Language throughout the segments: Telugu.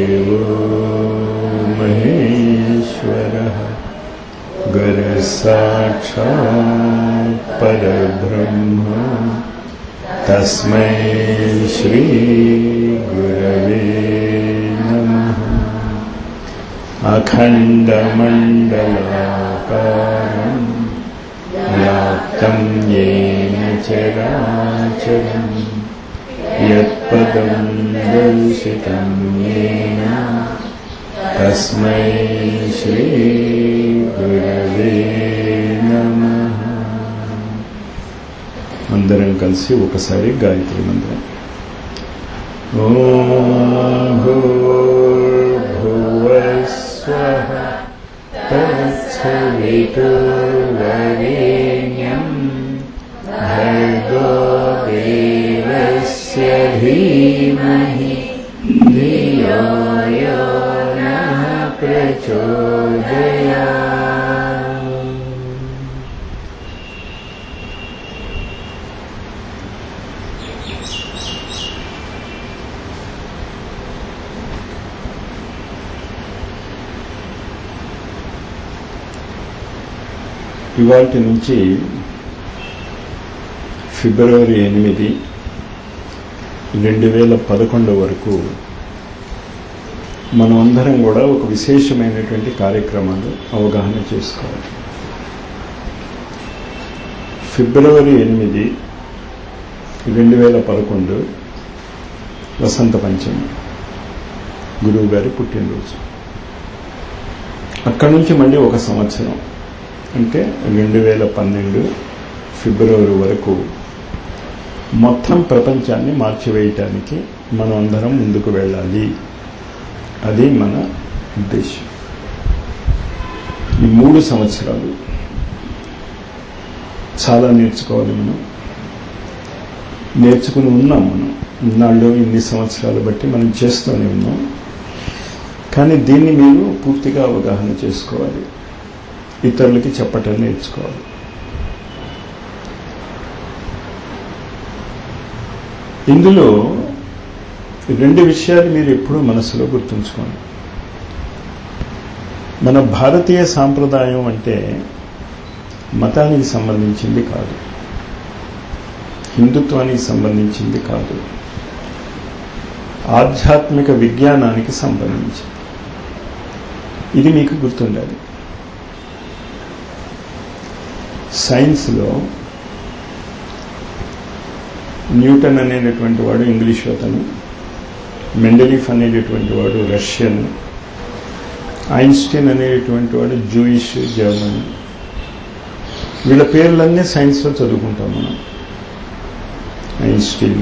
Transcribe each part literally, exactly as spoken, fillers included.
देवो महेश्वरः गुरुसाक्षात् परब्रह्म तस्मै श्री गुरवे नमः। अखण्डमण्डलाकारं व्याप्तं येन चराचरं यत्पदं दर्शितं येन तस्मै श्री गुरवे नमः। అందరం కలిసి ఒకసారి గాయత్రి మంత్రం. ఓం భూర్భువస్వః తత్సవితుర్వరేణ్యం భర్గో దేవస్య ధీమహి ధియో యో నః ప్రచోదయాత్. ఇవాటి నుంచి ఫిబ్రవరి ఎనిమిది రెండు వేల పదకొండు వరకు మనం అందరం కూడా ఒక విశేషమైనటువంటి కార్యక్రమాలు అవగాహన చేసుకోవాలి. ఫిబ్రవరి ఎనిమిది రెండు వేల పదకొండు వసంత పంచమి, గురువు గారి పుట్టినరోజు. అక్కడి నుంచి మళ్ళీ ఒక సంవత్సరం అంటే రెండు వేల పన్నెండు ఫిబ్రవరి వరకు మొత్తం ప్రపంచాన్ని మార్చివేయటానికి మనం అందరం ముందుకు వెళ్ళాలి. అది మన ఉద్దేశం. ఈ మూడు సంవత్సరాలు చాలా నేర్చుకోవాలి. మనం నేర్చుకుని ఉన్నాం. మనం ఇన్నాళ్ళు ఇన్ని సంవత్సరాలు బట్టి మనం చేస్తూనే ఉన్నాం. కానీ దీన్ని మీరు పూర్తిగా అవగాహన చేసుకోవాలి. ఇతరులకి చెప్పటం నేర్చుకోవాలి. ఇందులో రెండు విషయాలు మీరు ఎప్పుడూ మనసులో గుర్తుంచుకోండి. మన భారతీయ సాంప్రదాయం అంటే మతానికి సంబంధించింది కాదు, హిందుత్వానికి సంబంధించింది కాదు, ఆధ్యాత్మిక విజ్ఞానానికి సంబంధించింది. ఇది మీకు గుర్తుండాలి. సైన్స్లో న్యూటన్ అనేటటువంటి వాడు ఇంగ్లీష్ అతను, మెండలీఫ్ అనేటటువంటి వాడు రష్యన్, ఐన్స్టీన్ అనేటటువంటి వాడు జూయిష్ జర్మన్. వీళ్ళ పేర్లన్నీ సైన్స్లో చదువుకుంటాం మనం. ఐన్స్టీన్,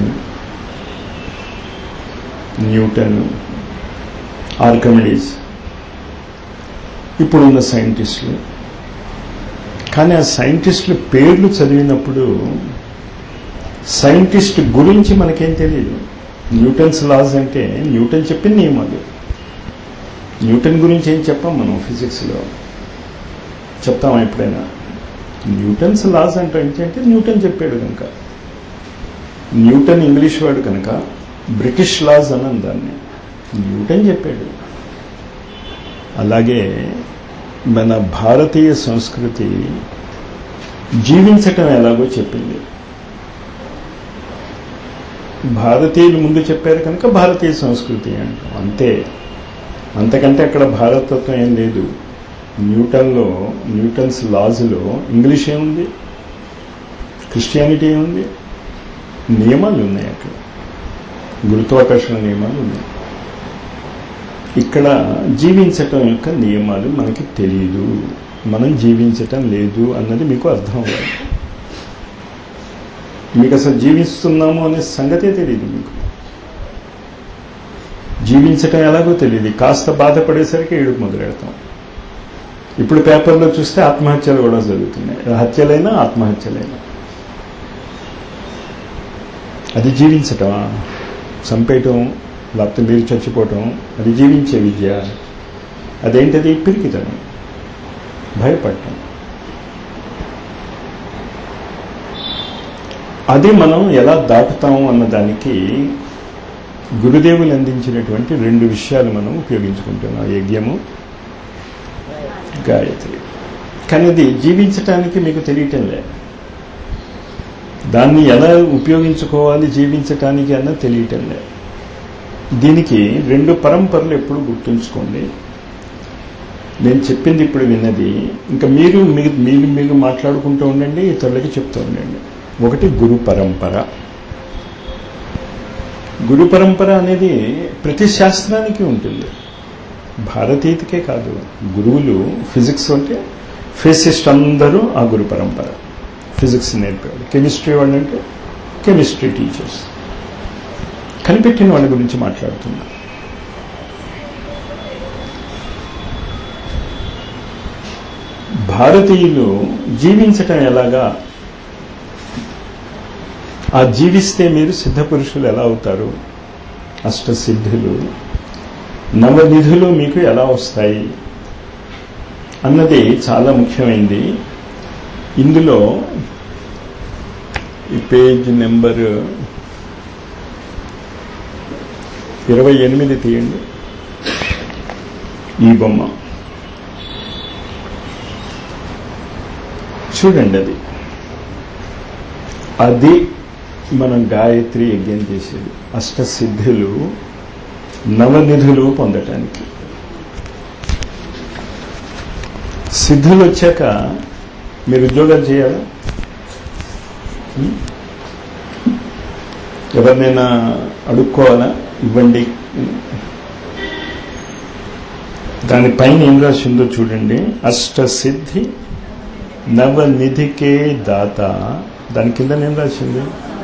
న్యూటన్, ఆర్కిమిడీస్ ఇప్పుడున్న సైంటిస్టులు. కానీ ఆ సైంటిస్టుల పేర్లు చదివినప్పుడు సైంటిస్ట్ గురించి మనకేం తెలియదు. న్యూటన్స్ లాస్ అంటే న్యూటన్ చెప్పిన నియమాలు. న్యూటన్ గురించి ఏం చెప్పాం మనం ఫిజిక్స్లో? చెప్తామా ఎప్పుడైనా? న్యూటన్స్ లాస్ అంటే ఏంటంటే న్యూటన్ చెప్పాడు కనుక. న్యూటన్ ఇంగ్లీష్ వాడు కనుక బ్రిటిష్ లాస్ అన్నది దాన్ని న్యూటన్ చెప్పాడు. అలాగే మన భారతీయ సంస్కృతి జీవించటం ఎలాగో చెప్పింది. భారతీయులు ముందు చెప్పారు కనుక భారతీయ సంస్కృతి అంటాం, అంతే. అంతకంటే అక్కడ భారతత్వం ఏం లేదు. న్యూటన్లో, న్యూటన్స్ లాస్లో ఇంగ్లీష్ ఏముంది, క్రిస్టియానిటీ ఏముంది, నియమాలు ఉన్నాయి. అక్కడ గురుత్వాకర్షణ నియమాలు ఉన్నాయి. ఇక్కడ జీవించటం యొక్క నియమాలు మనకి తెలియదు. మనం జీవించటం లేదు అన్నది మీకు అర్థం అవ్వాలి. మీకు అసలు జీవిస్తున్నాము అనే సంగతే తెలియదు. మీకు జీవించటం ఎలాగో తెలియదు. కాస్త బాధపడేసరికి ఏడుపు మొదలెడతాం. ఇప్పుడు పేపర్లో చూస్తే ఆత్మహత్యలు కూడా జరుగుతున్నాయి. హత్యలైనా ఆత్మహత్యలైనా. అది జీవించటమా? చంపేయటం లేకపోతే మీరు చచ్చిపోవటం అది జీవించే విద్య. అదేంటది? పిరికితనం, భయపడటం. అది మనం ఎలా దాటుతాము అన్నదానికి గురుదేవులు అందించినటువంటి రెండు విషయాలు మనం ఉపయోగించుకుంటున్నాం, యజ్ఞము, గాయత్రి. కానీ అది జీవించటానికి మీకు తెలియటం లే, దాన్ని ఎలా ఉపయోగించుకోవాలి జీవించటానికి అన్న తెలియటం లే. దీనికి రెండు పరంపరలు ఎప్పుడు గుర్తుంచుకోండి. నేను చెప్పింది ఇప్పుడు విన్నది ఇంకా మీరు మీరు మీరు మాట్లాడుకుంటూ ఉండండి, ఇతరులకి చెప్తూ ఉండండి. ఒకటి గురు పరంపర. గురు పరంపర అనేది ప్రతి శాస్త్రానికి ఉంటుంది, భారతీయతకే కాదు. గురువులు ఫిజిక్స్ అంటే ఫిజిసిస్ట్ అందరూ ఆ గురు పరంపర, ఫిజిక్స్ నేర్పేవాళ్ళు. కెమిస్ట్రీ వాళ్ళు అంటే కెమిస్ట్రీ టీచర్స్. కనిపెట్టిన వాళ్ళ గురించి మాట్లాడుతున్నా. భారతీయులు జీవించటం ఎలాగా, ఆ జీవిస్తే మీరు సిద్ధపురుషులు ఎలా అవుతారు, అష్టసిద్ధులు నవనిధులు మీకు ఎలా వస్తాయి అన్నది చాలా ముఖ్యమైనది. ఇందులో ఈ పేజ్ నెంబర్ ఇరవై ఎనిమిది తీయండి. ఈ బొమ్మ చూడండి. అది అది మనం గాయత్రి యజ్ఞం చేసేది, అష్టసిద్ధులు నవనిధులు పొందటానికి. సిద్ధులు వచ్చాక మీరు ఉద్యోగాలు చేయాలా? ఎవరినైనా అడుక్కోవాలా? ఇవ్వండి. దానిపైన ఏం రాసిందో చూడండి. అష్టసిద్ధి నవనిధికే దాత. దాని కింద ఏం రాసింది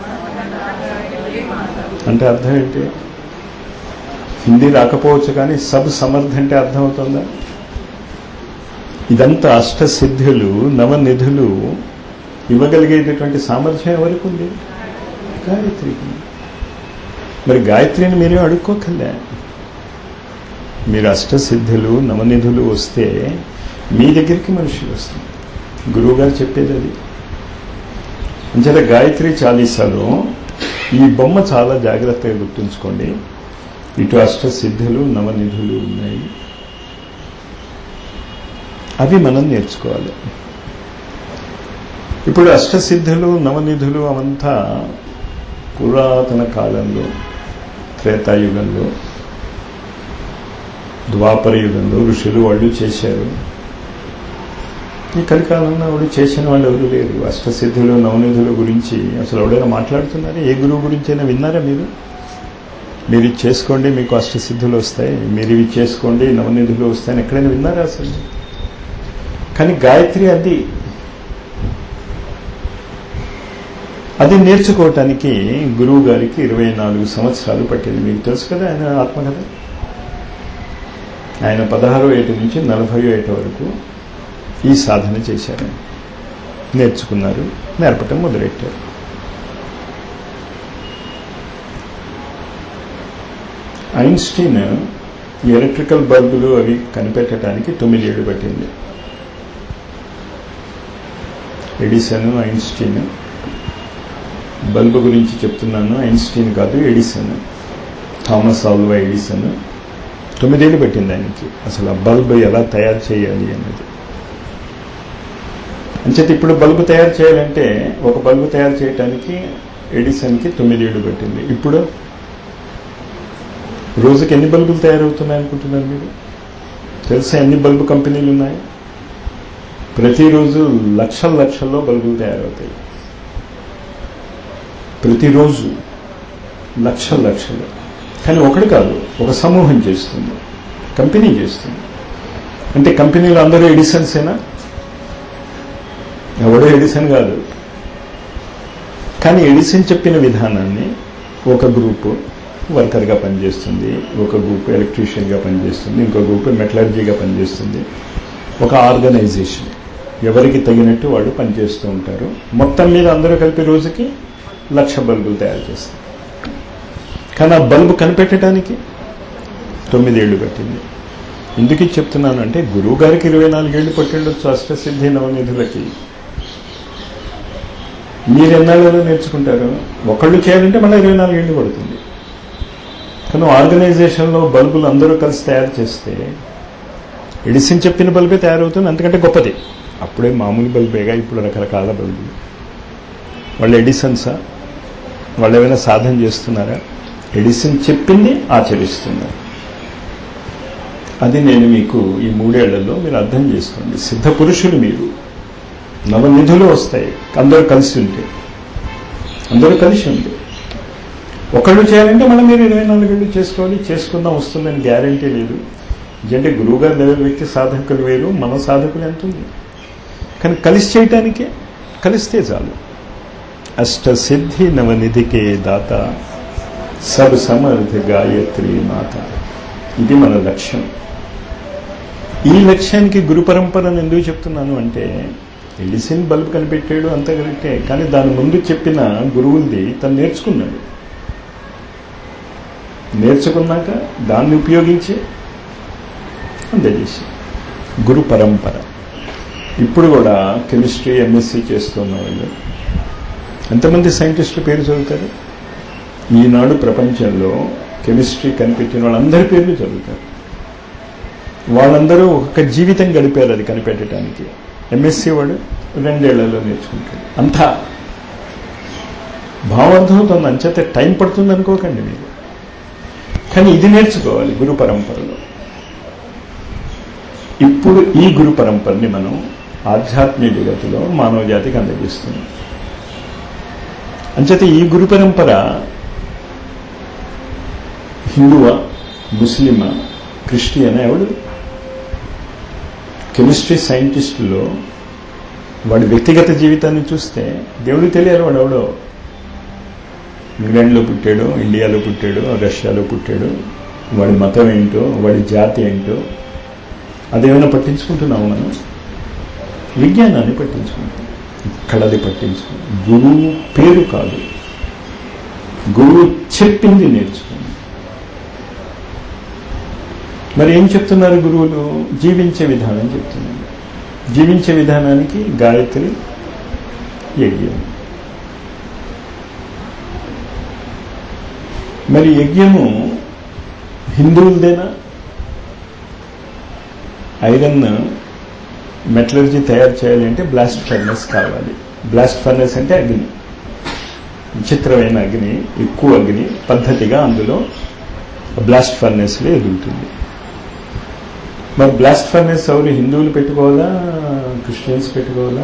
అంటే అర్థం ఏంటి? హిందీ రాకపోవచ్చు కానీ సబ్ సమర్థ అంటే అర్థమవుతుందా? ఇదంతా అష్టసిద్ధులు నవనిధులు ఇవ్వగలిగేటటువంటి సామర్థ్యం ఎవరికి ఉంది? గాయత్రికి. మరి గాయత్రిని మీరే అడుక్కోకలే. మీరు అష్టసిద్ధులు నవనిధులు వస్తే మీ దగ్గరికి మనుషులు వస్తారు. గురువు గారు చెప్పేది అది. అంచేత గాయత్రి చాలీసాలో ఈ బొమ్మ చాలా జాగ్రత్తగా గుర్తుంచుకోండి. ఇటు అష్టసిద్ధులు నవనిధులు ఉన్నాయి, అవి మనం నేర్చుకోవాలి. ఇప్పుడు అష్టసిద్ధులు నవనిధులు అవంతా పురాతన కాలంలో, త్రేతాయుగంలో, ద్వాపర యుగంలో ఋషులు వాళ్ళు చేశారు. ఈ కలికాలంలో వాళ్ళు చేసిన వాళ్ళు ఎవరు లేరు. అష్టసిద్ధులు నవనిధుల గురించి అసలు ఎవరైనా మాట్లాడుతున్నారు? ఏ గురువు గురించి అయినా విన్నారా మీరు? మీరు ఇది చేసుకోండి మీకు అష్టసిద్ధులు వస్తాయి, మీరు ఇవి చేసుకోండి నవనిధులు వస్తాయని ఎక్కడైనా విన్నారా అసలు? కానీ గాయత్రి అది అది నేర్చుకోవటానికి గురువు గారికి ఇరవై నాలుగు సంవత్సరాలు పట్టింది. మీకు తెలుసు కదా ఆయన ఆత్మకథ. ఆయన పదహారో ఏట నుంచి నలభై ఏట వరకు ఈ సాధన చేశారు, నేర్చుకున్నారు, నేర్పటం మొదలెట్టారు. ఐన్స్టీన్ ఈ ఎలక్ట్రికల్ బల్బులు అవి కనిపెట్టడానికి తొమ్మిది ఏళ్ళు పట్టింది. Edison, Einstein. బల్బు గురించి చెప్తున్నాను, ఐన్స్టీన్ కాదు, ఎడిసన్, థామస్ ఆల్వా ఎడిసన్. తొమ్మిదేళ్ళు పట్టింది ఆయనకి అసలు ఆ బల్బు ఎలా తయారు చేయాలి అన్నది. అంచేత ఇప్పుడు బల్బు తయారు చేయాలంటే ఒక బల్బు తయారు చేయడానికి ఎడిసన్కి తొమ్మిదేళ్ళు పట్టింది. ఇప్పుడు రోజుకి ఎన్ని బల్బులు తయారవుతున్నాయి అనుకుంటున్నారు మీరు? తెలుసా ఎన్ని బల్బు కంపెనీలు ఉన్నాయి? ప్రతిరోజు లక్షల లక్షల్లో బల్బులు తయారవుతాయి. ప్రతిరోజు లక్షల లక్షలు. కానీ ఒకటి కాదు, ఒక సమూహం చేస్తుంది, కంపెనీ చేస్తుంది. అంటే కంపెనీలో అందరూ ఎడిసన్సేనా? ఎవడో ఎడిసన్ కాదు. కానీ ఎడిసన్ చెప్పిన విధానాన్ని ఒక గ్రూపు వర్కర్గా పనిచేస్తుంది, ఒక గ్రూప్ ఎలక్ట్రీషియన్గా పనిచేస్తుంది, ఇంకో గ్రూప్ మెటలర్జీగా పనిచేస్తుంది. ఒక ఆర్గనైజేషన్, ఎవరికి తగినట్టు వాళ్ళు పనిచేస్తూ ఉంటారు. మొత్తం మీద అందరూ కలిపి రోజుకి లక్ష బల్బులు తయారు చేస్తారు. కానీ ఆ బల్బు కనిపెట్టడానికి తొమ్మిదేళ్లు పట్టింది. ఎందుకు చెప్తున్నాను అంటే గురువు గారికి ఇరవై నాలుగేళ్లు పట్టిండొచ్చు అష్టసిద్ధి నవనిధులకి. మీరు ఎన్నాళ్ళలో నేర్చుకుంటారు? ఒకళ్ళు చేయాలంటే మళ్ళీ ఇరవై నాలుగేళ్లు పడుతుంది. కానీ ఆర్గనైజేషన్లో బల్బులు అందరూ కలిసి తయారు చేస్తే ఎడిసన్ చెప్పిన బల్బే తయారవుతుంది, అంతకంటే గొప్పది. అప్పుడే మామూలు బల్బేగా, ఇప్పుడు రకరకాల బల్బులు. వాళ్ళు ఎడిసన్సా? వాళ్ళు ఏమైనా సాధన చేస్తున్నారా? ఎడిసన్ చెప్పింది ఆచరిస్తున్నారు. అది నేను మీకు ఈ మూడేళ్లలో మీరు అర్థం చేసుకోండి. సిద్ధ పురుషులు మీరు, నవనిధులు వస్తాయి అందరూ కలిసి ఉంటే. అందరూ కలిసి ఉంటే ఒకళ్ళు చేయాలంటే మనం మీరు ఇరవై నాలుగేళ్ళు చేసుకోవాలి. చేసుకుందాం, వస్తుందని గ్యారంటీ లేదు. ఎందుకంటే గురువుగారు లెవెల్ వ్యక్తి సాధకులు వేరు, మన సాధకులు ఎంత ఉంది. కానీ కలిసి చేయటానికే, కలిస్తే చాలు. అష్టసిద్ధి నవనిధికే దాత సబ్ సమర్థ గాయత్రి మాత. ఇది మన లక్ష్యం. ఈ లక్ష్యానికి గురు పరంపరను ఎందుకు చెప్తున్నాను అంటే, ఎడిసన్ బల్బ్ కనిపెట్టాడు అంత కరెక్టే, కానీ దాని ముందు చెప్పిన గురువులది తను నేర్చుకున్నాడు. నేర్చుకున్నాక దాన్ని ఉపయోగించి అందజేసి గురు పరంపర. ఇప్పుడు కూడా కెమిస్ట్రీ ఎంఎస్సీ చేస్తున్న వాళ్ళు ఎంతమంది సైంటిస్టుల పేరు చదువుతారు? ఈనాడు ప్రపంచంలో కెమిస్ట్రీ కనిపెట్టిన వాళ్ళందరి పేర్లు చదువుతారు. వాళ్ళందరూ ఒక జీవితం గడిపారు అది కనిపెట్టడానికి. ఎంఎస్సీ వాడు రెండేళ్లలో నేర్చుకుంటాడు. అంతా భావార్థమవుతుంది, అంచేత టైం పడుతుంది అనుకోకండి మీరు. కానీ ఇది నేర్చుకోవాలి గురు పరంపరలో. ఇప్పుడు ఈ గురు పరంపరని మనం ఆధ్యాత్మిక జగత్తులో మానవ జాతికి అందజేస్తున్నాం. అంచేత ఈ గురు పరంపర హిందువా, ముస్లిమా, క్రిస్టియన్ ఎవడు? కెమిస్ట్రీ సైంటిస్టులో వాడి వ్యక్తిగత జీవితాన్ని చూస్తే దేవుడు తెలియాలి వాడు ఎవడో. ఇంగ్లాండ్లో పుట్టాడు, ఇండియాలో పుట్టాడు, రష్యాలో పుట్టాడు, వాడి మతం ఏంటో, వాడి జాతి ఏంటో అదేమైనా పట్టించుకుంటున్నాము మనం? విజ్ఞానాన్ని పట్టించుకుంటాం. ఇక్కడది పట్టించుకుంటాం. గురువు పేరు కాదు, గురువు చెప్పింది నేర్చుకోండి. మరి ఏం చెప్తున్నారు గురువులు? జీవించే విధానం చెప్తున్నారు. జీవించే విధానానికి గాయత్రి యజ్ఞం. మరి యజ్ఞము హిందువులదేనా? ఐరన్ మెటలర్జీ తయారు చేయాలి అంటే బ్లాస్ట్ ఫర్నెస్ కావాలి. బ్లాస్ట్ ఫర్నెస్ అంటే అగ్ని, విచిత్రమైన అగ్ని, ఎక్కువ అగ్ని పద్ధతిగా అందులో బ్లాస్ట్ ఫర్నెస్లో ఎదుగుతుంది. మరి బ్లాస్ట్ ఫర్నెస్ ఎవరు? హిందువులు పెట్టుకోవాలా, క్రిస్టియన్స్ పెట్టుకోవాలా,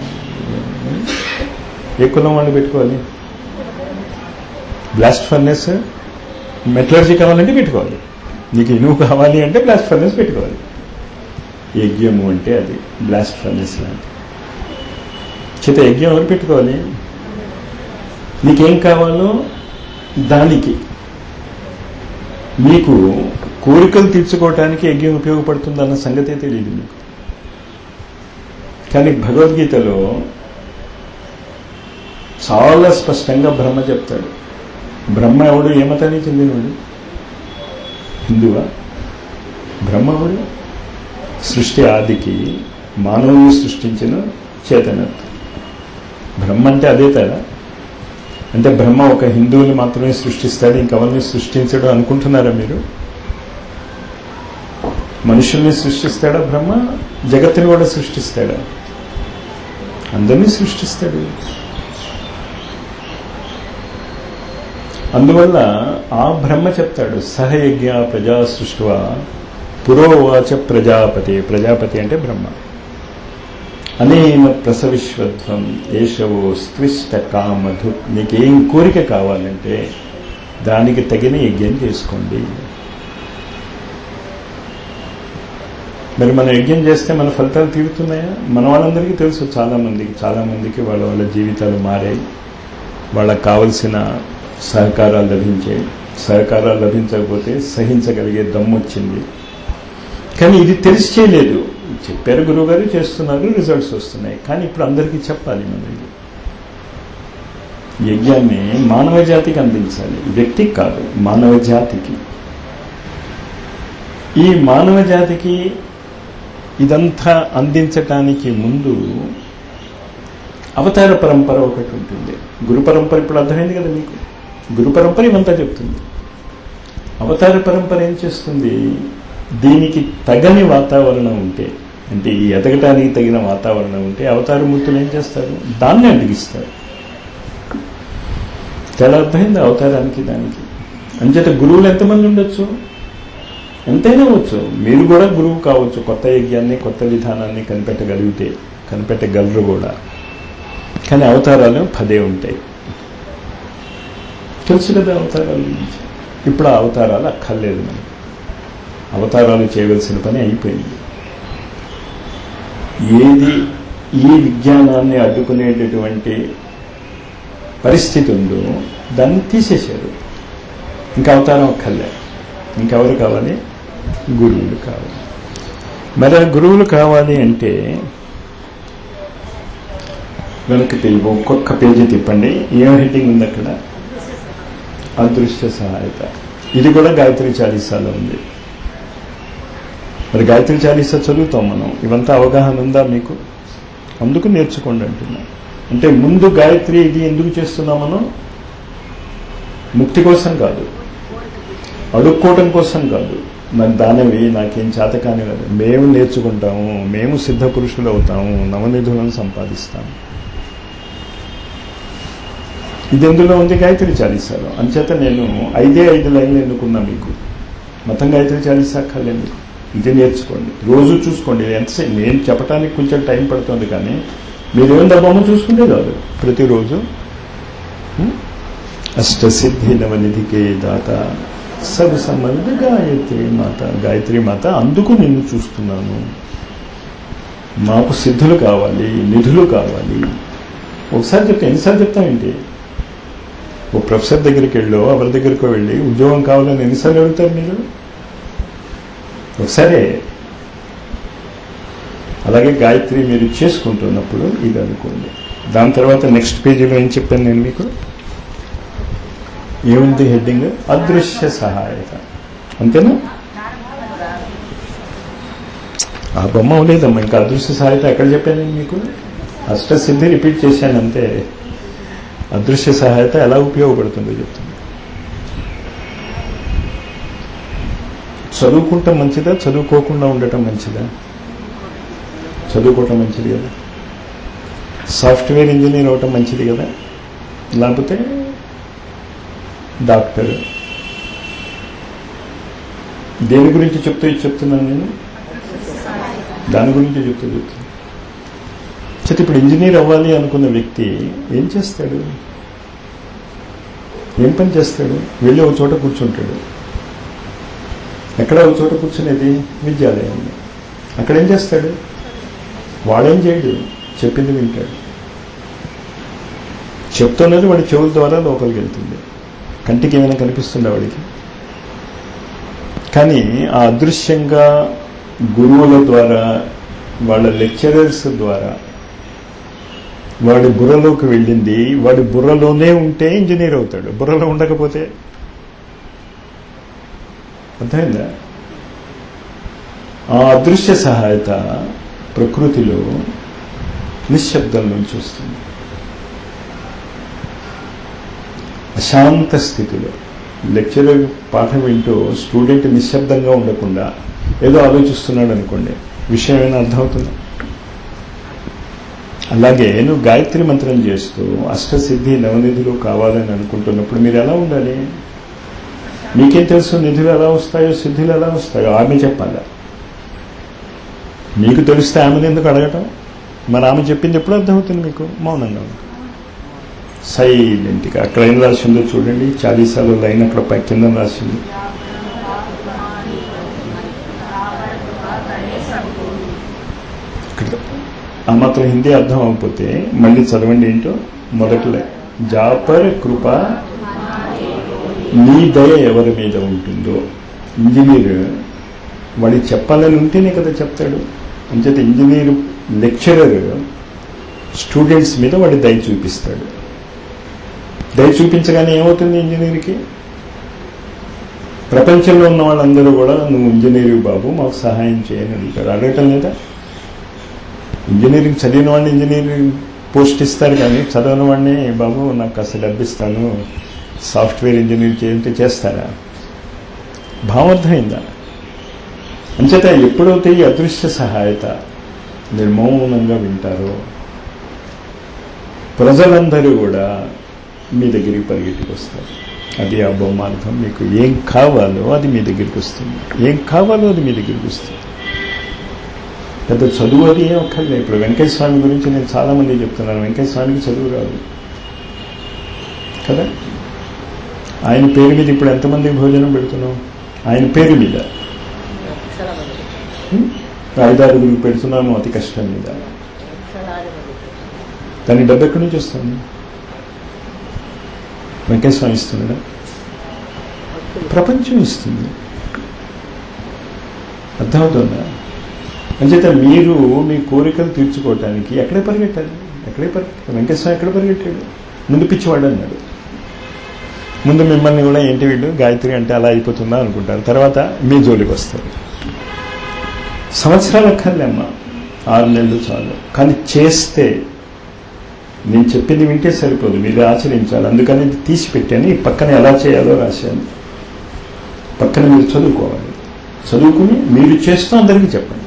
ఏ కులం వాళ్ళు పెట్టుకోవాలి? బ్లాస్ట్ ఫర్నెస్ మెటలర్జీ కావాలంటే పెట్టుకోవాలి. నీకు ఇనుము కావాలి అంటే బ్లాస్ట్ ఫర్నెస్ పెట్టుకోవాలి. యజ్ఞము అంటే అది బ్లాస్ట్ ఫర్నెస్ లాంటి చేత యజ్ఞం ఎవరు పెట్టుకోవాలి? నీకేం కావాలో దానికి. మీకు కోరికలు తీర్చుకోవటానికి యజ్ఞం ఉపయోగపడుతుందన్న సంగతే తెలియదు మీకు. కానీ భగవద్గీతలో చాలా స్పష్టంగా బ్రహ్మ చెప్తాడు. బ్రహ్మ ఎవడు? ఏ మతానికి చెందినవాడు? హిందువా? బ్రహ్మ ఎవడు? సృష్టి ఆదికి మానవుని సృష్టించిన చేతనత్వం. బ్రహ్మ అంటే అదే తేడా. అంటే బ్రహ్మ ఒక హిందువుని మాత్రమే సృష్టిస్తాడు, ఇంకెవరిని సృష్టించడు అనుకుంటున్నారా మీరు? మనుషుల్ని సృష్టిస్తాడా బ్రహ్మ? జగత్తుని కూడా సృష్టిస్తాడా? అందరినీ సృష్టిస్తాడు. అందువల్ల ఆ బ్రహ్మ చెప్తాడు, సహయజ్ఞ ప్రజా సృష్టివా పురోవాచ ప్రజాపతి. ప్రజాపతి అంటే బ్రహ్మ. అనేన ప్రసవిశ్వత్వం ఏషవో స్త్విష్ట కామధు. నీకేం కోరిక కావాలంటే దానికి తగిన యజ్ఞం చేసుకోండి. మరి మనం యజ్ఞం చేస్తే మన ఫలితాలు తీరుతున్నాయా? మన వాళ్ళందరికీ తెలుసు. చాలామందికి చాలామందికి వాళ్ళ వాళ్ళ జీవితాలు మారాయి, వాళ్ళకు కావలసిన సహకారాలు లభించాయి. సహకారాలు లభించకపోతే సహించగలిగే దమ్ము వచ్చింది. కానీ ఇది తెలిసి చేయలేదు. చెప్పారు గురువుగారు, చేస్తున్నారు, రిజల్ట్స్ వస్తున్నాయి. కానీ ఇప్పుడు అందరికీ చెప్పాలి. మనం యజ్ఞాన్ని మానవ జాతికి అందించాలి, వ్యక్తికి కాదు, మానవ జాతికి. ఈ మానవ జాతికి ఇదంతా అందించటానికి ముందు అవతార పరంపర ఒకటి ఉంటుంది. గురు పరంపర ఇప్పుడు అర్థమైంది కదా మీకు. గురు పరంపర ఇవంతా చెప్తుంది. అవతార పరంపర ఏం చేస్తుంది? దీనికి తగని వాతావరణం ఉంటే, అంటే ఈ ఎదగటానికి తగిన వాతావరణం ఉంటే అవతారమూర్తులు ఏం చేస్తారు? దాన్ని అడ్డగిస్తారు. చాలా అర్థమైంది అవతారానికి దానికి. అంచేత గురువులు ఎంతమంది ఉండొచ్చు? ఎంతైనా వచ్చు. మీరు కూడా గురువు కావచ్చు. కొత్త యజ్ఞాన్ని, కొత్త విధానాన్ని కనిపెట్టగలిగితే కనిపెట్టగలరు కూడా. కానీ అవతారాలు పదే ఉంటాయి. తెలుసు కదా అవతారాల గురించి. ఇప్పుడు ఆ అవతారాలు అక్కర్లేదు మనకి. అవతారాలు చేయవలసిన పని అయిపోయింది. ఏది ఈ విజ్ఞానాన్ని అడ్డుకునేటటువంటి పరిస్థితి ఉందో దాన్ని తీసేశారు. ఇంకా అవతారం అక్కర్లే. ఇంకెవరు కావాలి? గురువులు కావాలి. మరి గురువులు కావాలి అంటే వెనక్కి తిరిగి ఒక్కొక్క పేజీ తిప్పండి. ఏం హెడ్డింగ్ ఉంది అక్కడ? అదృశ్య సహాయత. ఇది కూడా గాయత్రి చాలీసాలో ఉంది. మరి గాయత్రి చాలీసా చదువుతాం మనం. ఇవంతా అవగాహన ఉందా మీకు? అందుకు నేర్చుకోండి అంటున్నా. అంటే ముందు గాయత్రి ఇది ఎందుకు చేస్తున్నాం మనం? ముక్తి కోసం కాదు, అడుక్కోవటం కోసం కాదు. నాకు దానవి, నాకేం చేత కాని కాదు. మేము నేర్చుకుంటాము, మేము సిద్ధ పురుషులు అవుతాము, నవనిధులను సంపాదిస్తాము. ఇది ఎందులో ఉంది? గాయత్రి చాలీసాలో. అంచేత నేను ఐదే ఐదు లైన్లు ఎన్నుకున్నా మీకు. మొత్తం గాయత్రి చాలీసా అక్కర్లేదు. ఇది నేర్చుకోండి, రోజు చూసుకోండి. ఎంతసేపు నేను చెప్పడానికి కొంచెం టైం పడుతుంది, కానీ మీరేం డబ్బమ్మ చూసుకుంటే కాదు. ప్రతిరోజు అష్టసిద్ధి నవనిధికే దాత సబ్ సంబంధ గాయత్రి మాత. గాయత్రి మాత, అందుకు నిన్ను చూస్తున్నాను. మాకు సిద్ధులు కావాలి, నిధులు కావాలి. ఒకసారి చెప్తే ఎన్నిసార్లు చెప్తామేంటి? ఓ ప్రొఫెసర్ దగ్గరికి వెళ్ళో ఎవరి దగ్గరికి వెళ్ళి ఉద్యోగం కావాలని ఎన్నిసార్లు అడుగుతారు మీరు? ఒకసారి. అలాగే గాయత్రి మీరు చేసుకుంటున్నప్పుడు ఇది అనుకోండి. దాని తర్వాత నెక్స్ట్ పేజీలో ఏం చెప్పాను నేను మీకు? ఏముంది హెడ్డింగ్? అదృశ్య సహాయత. అంతేనా? ఆ బొమ్మ లేదమ్మా. ఇంకా అదృశ్య సహాయత ఎక్కడ చెప్పాను నేను మీకు? అష్టసిద్ధి రిపీట్ చేశాను అంతే. అదృశ్య సహాయత ఎలా ఉపయోగపడుతుందో చెప్తుంది. చదువుకుంటాం మంచిదా, చదువుకోకుండా ఉండటం మంచిదా? చదువుకోవటం మంచిది కదా. సాఫ్ట్వేర్ ఇంజనీర్ అవటం మంచిది కదా. లేకపోతే డాక్టర్. దేని గురించి చెప్తూ ఇది చెప్తున్నాను నేను? దాని గురించి చెప్తూ చెప్తాను. అయితే ఇప్పుడు ఇంజనీర్ అవ్వాలి అనుకున్న వ్యక్తి ఏం చేస్తాడు? ఏం పని చేస్తాడు? వెళ్ళి ఒక చోట కూర్చుంటాడు. ఎక్కడ ఒక చోట కూర్చునేది? విద్యాలయంలో. అక్కడ ఏం చేస్తాడు? వాడేం చేయడు, చెప్పింది వింటాడు. చెప్తున్నది వాడి చెవుల ద్వారా లోపలికి వెళ్తుంది. కంటికి ఏమైనా కనిపిస్తుందా వాడికి? కానీ ఆ అదృశ్యంగా గురువుల ద్వారా, వాళ్ళ లెక్చరర్స్ ద్వారా వాడి బుర్రలోకి వెళ్ళింది వాడి బుర్రలోనే ఉంటే ఇంజనీర్ అవుతాడు. బుర్రలో ఉండకపోతే అర్థమైందా? ఆ అదృశ్య సహాయత ప్రకృతిలో నిశ్శబ్దం నుంచి వస్తుంది. అశాంత స్థితిలో లెక్చరర్ పాఠం వింటూ స్టూడెంట్ నిశ్శబ్దంగా ఉండకుండా ఏదో ఆలోచిస్తున్నాడు అనుకోండి, విషయం ఏమైనా అర్థమవుతుందా? అలాగే నువ్వు గాయత్రి మంత్రం చేస్తూ అష్టసిద్ధి నవనిధులు కావాలని అనుకుంటున్నప్పుడు మీరు ఎలా ఉండాలి? మీకేం తెలుసు నిధులు ఎలా వస్తాయో, సిద్ధులు ఎలా వస్తాయో? ఆమె చెప్పాలా? మీకు తెలిస్తే ఆమెను ఎందుకు అడగటం? మరి ఆమె చెప్పింది ఎప్పుడు అర్థమవుతుంది మీకు? మౌనంగా సైలెంట్గా. అక్కడ ఏం రాసిందో చూడండి. చాలీసాలో లైన్ అక్కడ పై కింద రాసింది. ఆ మాత్రం హిందీ అర్థం అవ్వకపోతే మళ్ళీ చదవండి. ఏంటో మొదట్లో జాపర్ కృప నీ దయ ఎవరి మీద ఉంటుందో. ఇంజనీర్ వాడికి చెప్పాలని ఉంటేనే కదా చెప్తాడు. అంచేత ఇంజనీర్ లెక్చరర్ స్టూడెంట్స్ మీద వాడి దయ చూపిస్తాడు. దయ చూపించగానే ఏమవుతుంది ఇంజనీర్కి? ప్రపంచంలో ఉన్న వాళ్ళందరూ కూడా నువ్వు ఇంజనీర్ బాబు మాకు సహాయం చేయని అడుగుతారు. అడగటం లేదా? ఇంజనీరింగ్ చదివిన వాడిని ఇంజనీరింగ్ పోస్ట్ ఇస్తారు, కానీ చదవని వాడిని బాబు నాకు కాస్త డబ్బిస్తాను సాఫ్ట్వేర్ ఇంజనీర్ చేయంటే చేస్తారా? భావం అర్థమైందా? అంచేత ఎప్పుడైతే ఈ అదృశ్య సహాయత నిర్మౌనంగా వింటారో ప్రజలందరూ కూడా మీ దగ్గరికి పరిగెట్టుకు వస్తారు. అది ఆ బొమ్మార్థం. మీకు ఏం కావాలో అది మీ దగ్గరికి వస్తుంది, ఏం కావాలో అది మీ దగ్గరికి వస్తుంది. పెద్ద చదువు అది ఏం అక్కర్లేదు. ఇప్పుడు వెంకయ్య స్వామి గురించి నేను చాలామంది చెప్తున్నాను, వెంకయ్య స్వామికి చదువు రాదు కదా. ఆయన పేరు మీద ఇప్పుడు ఎంతమందికి భోజనం పెడుతున్నాం? ఆయన పేరు మీద ఐదారుగురికి పెడుతున్నాము అతి కష్టం మీద. దాని డబ్బు ఎక్కడి నుంచి వస్తుంది? వెంకయ్య స్వామి ఇస్తున్నాడా? ప్రపంచం ఇస్తుంది. అర్థమవుతుందా? అంచేత మీరు మీ కోరికలు తీర్చుకోవటానికి ఎక్కడే పరిగెట్టాలి? ఎక్కడే పరిగెట్టాలి? వెంకయ్య స్వామి ఎక్కడ పరిగెట్టాడు? ముందు పిచ్చివాడు అన్నాడు. ముందు మిమ్మల్ని కూడా ఏంటి వీళ్ళు గాయత్రి అంటే అలా అయిపోతుందా అనుకుంటారు, తర్వాత మీ జోలికి వస్తారు. సంవత్సరాలు అక్కర్లేమ్మా, ఆరు నెలలు చాలు. కానీ చేస్తే నేను చెప్పింది వింటే సరిపోదు, మీరు ఆచరించాలి. అందుకని తీసి పెట్టాను, ఈ పక్కన ఎలా చేయాలో రాశాను. పక్కన మీరు చదువుకోవాలి. చదువుకుని మీరు చేస్తూ అందరికీ చెప్పండి.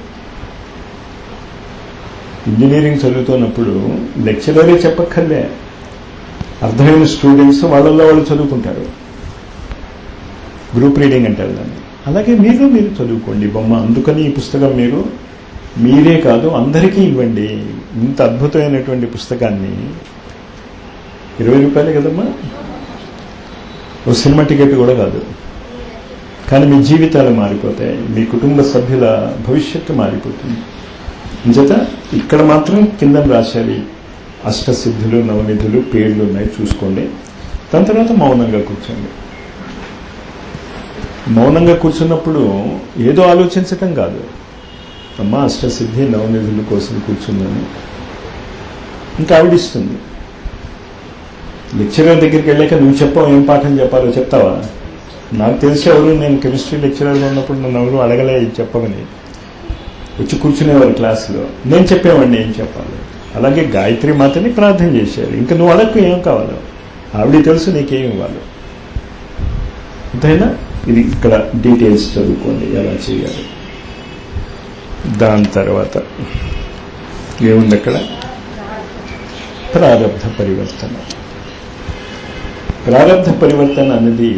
ఇంజనీరింగ్ చదువుతున్నప్పుడు లెక్చరరే చెప్పక్కర్లే, అర్థమైన స్టూడెంట్స్ వాళ్ళల్లో వాళ్ళు చదువుకుంటారు. గ్రూప్ రీడింగ్ అంటారు దాన్ని. అలాగే మీరు మీరు చదువుకోండి బొమ్మ. అందుకని ఈ పుస్తకం మీరు మీరే కాదు అందరికీ ఇవ్వండి. ఇంత అద్భుతమైనటువంటి పుస్తకాన్ని ఇరవై రూపాయలే కదమ్మా, ఓ సినిమా టికెట్ కూడా కాదు. కానీ మీ జీవితాలు మారిపోతాయి, మీ కుటుంబ సభ్యుల భవిష్యత్తు మారిపోతుంది. అంచేత ఇక్కడ మాత్రం కింద రాశారు అష్టసిద్ధులు నవనిధులు పేర్లు ఉన్నాయి, చూసుకోండి. దాని తర్వాత మౌనంగా కూర్చోండి. మౌనంగా కూర్చున్నప్పుడు ఏదో ఆలోచించటం కాదు. అమ్మ అష్టసిద్ధి నవనిధుల కోసం కూర్చున్నాను, ఇంకా ఆవిడిస్తుంది. లెక్చరర్ దగ్గరికి వెళ్ళాక నువ్వు చెప్పావు ఏం పాఠం చెప్పాలో చెప్తావా? నాకు తెలిసి ఎవరు, నేను కెమిస్ట్రీ లెక్చరర్గా ఉన్నప్పుడు నన్ను ఎవరు అడగలే చెప్పమని. వచ్చి కూర్చునేవారు క్లాసులో, నేను చెప్పేవాడిని ఏం చెప్పాలి. అలాగే గాయత్రి మాతని ప్రార్థన చేశారు. ఇంకా నువ్వు అడగకు ఏం కావాలో, ఆవిడ తెలుసు నీకేం ఇవ్వాలి. అంతేనా? ఇది ఇక్కడ డీటెయిల్స్ చదువుకోండి ఎలా చేయాలి. దాని తర్వాత ఏముంది అక్కడ? ప్రారబ్ధ పరివర్తన. ప్రారబ్ధ పరివర్తన అనేది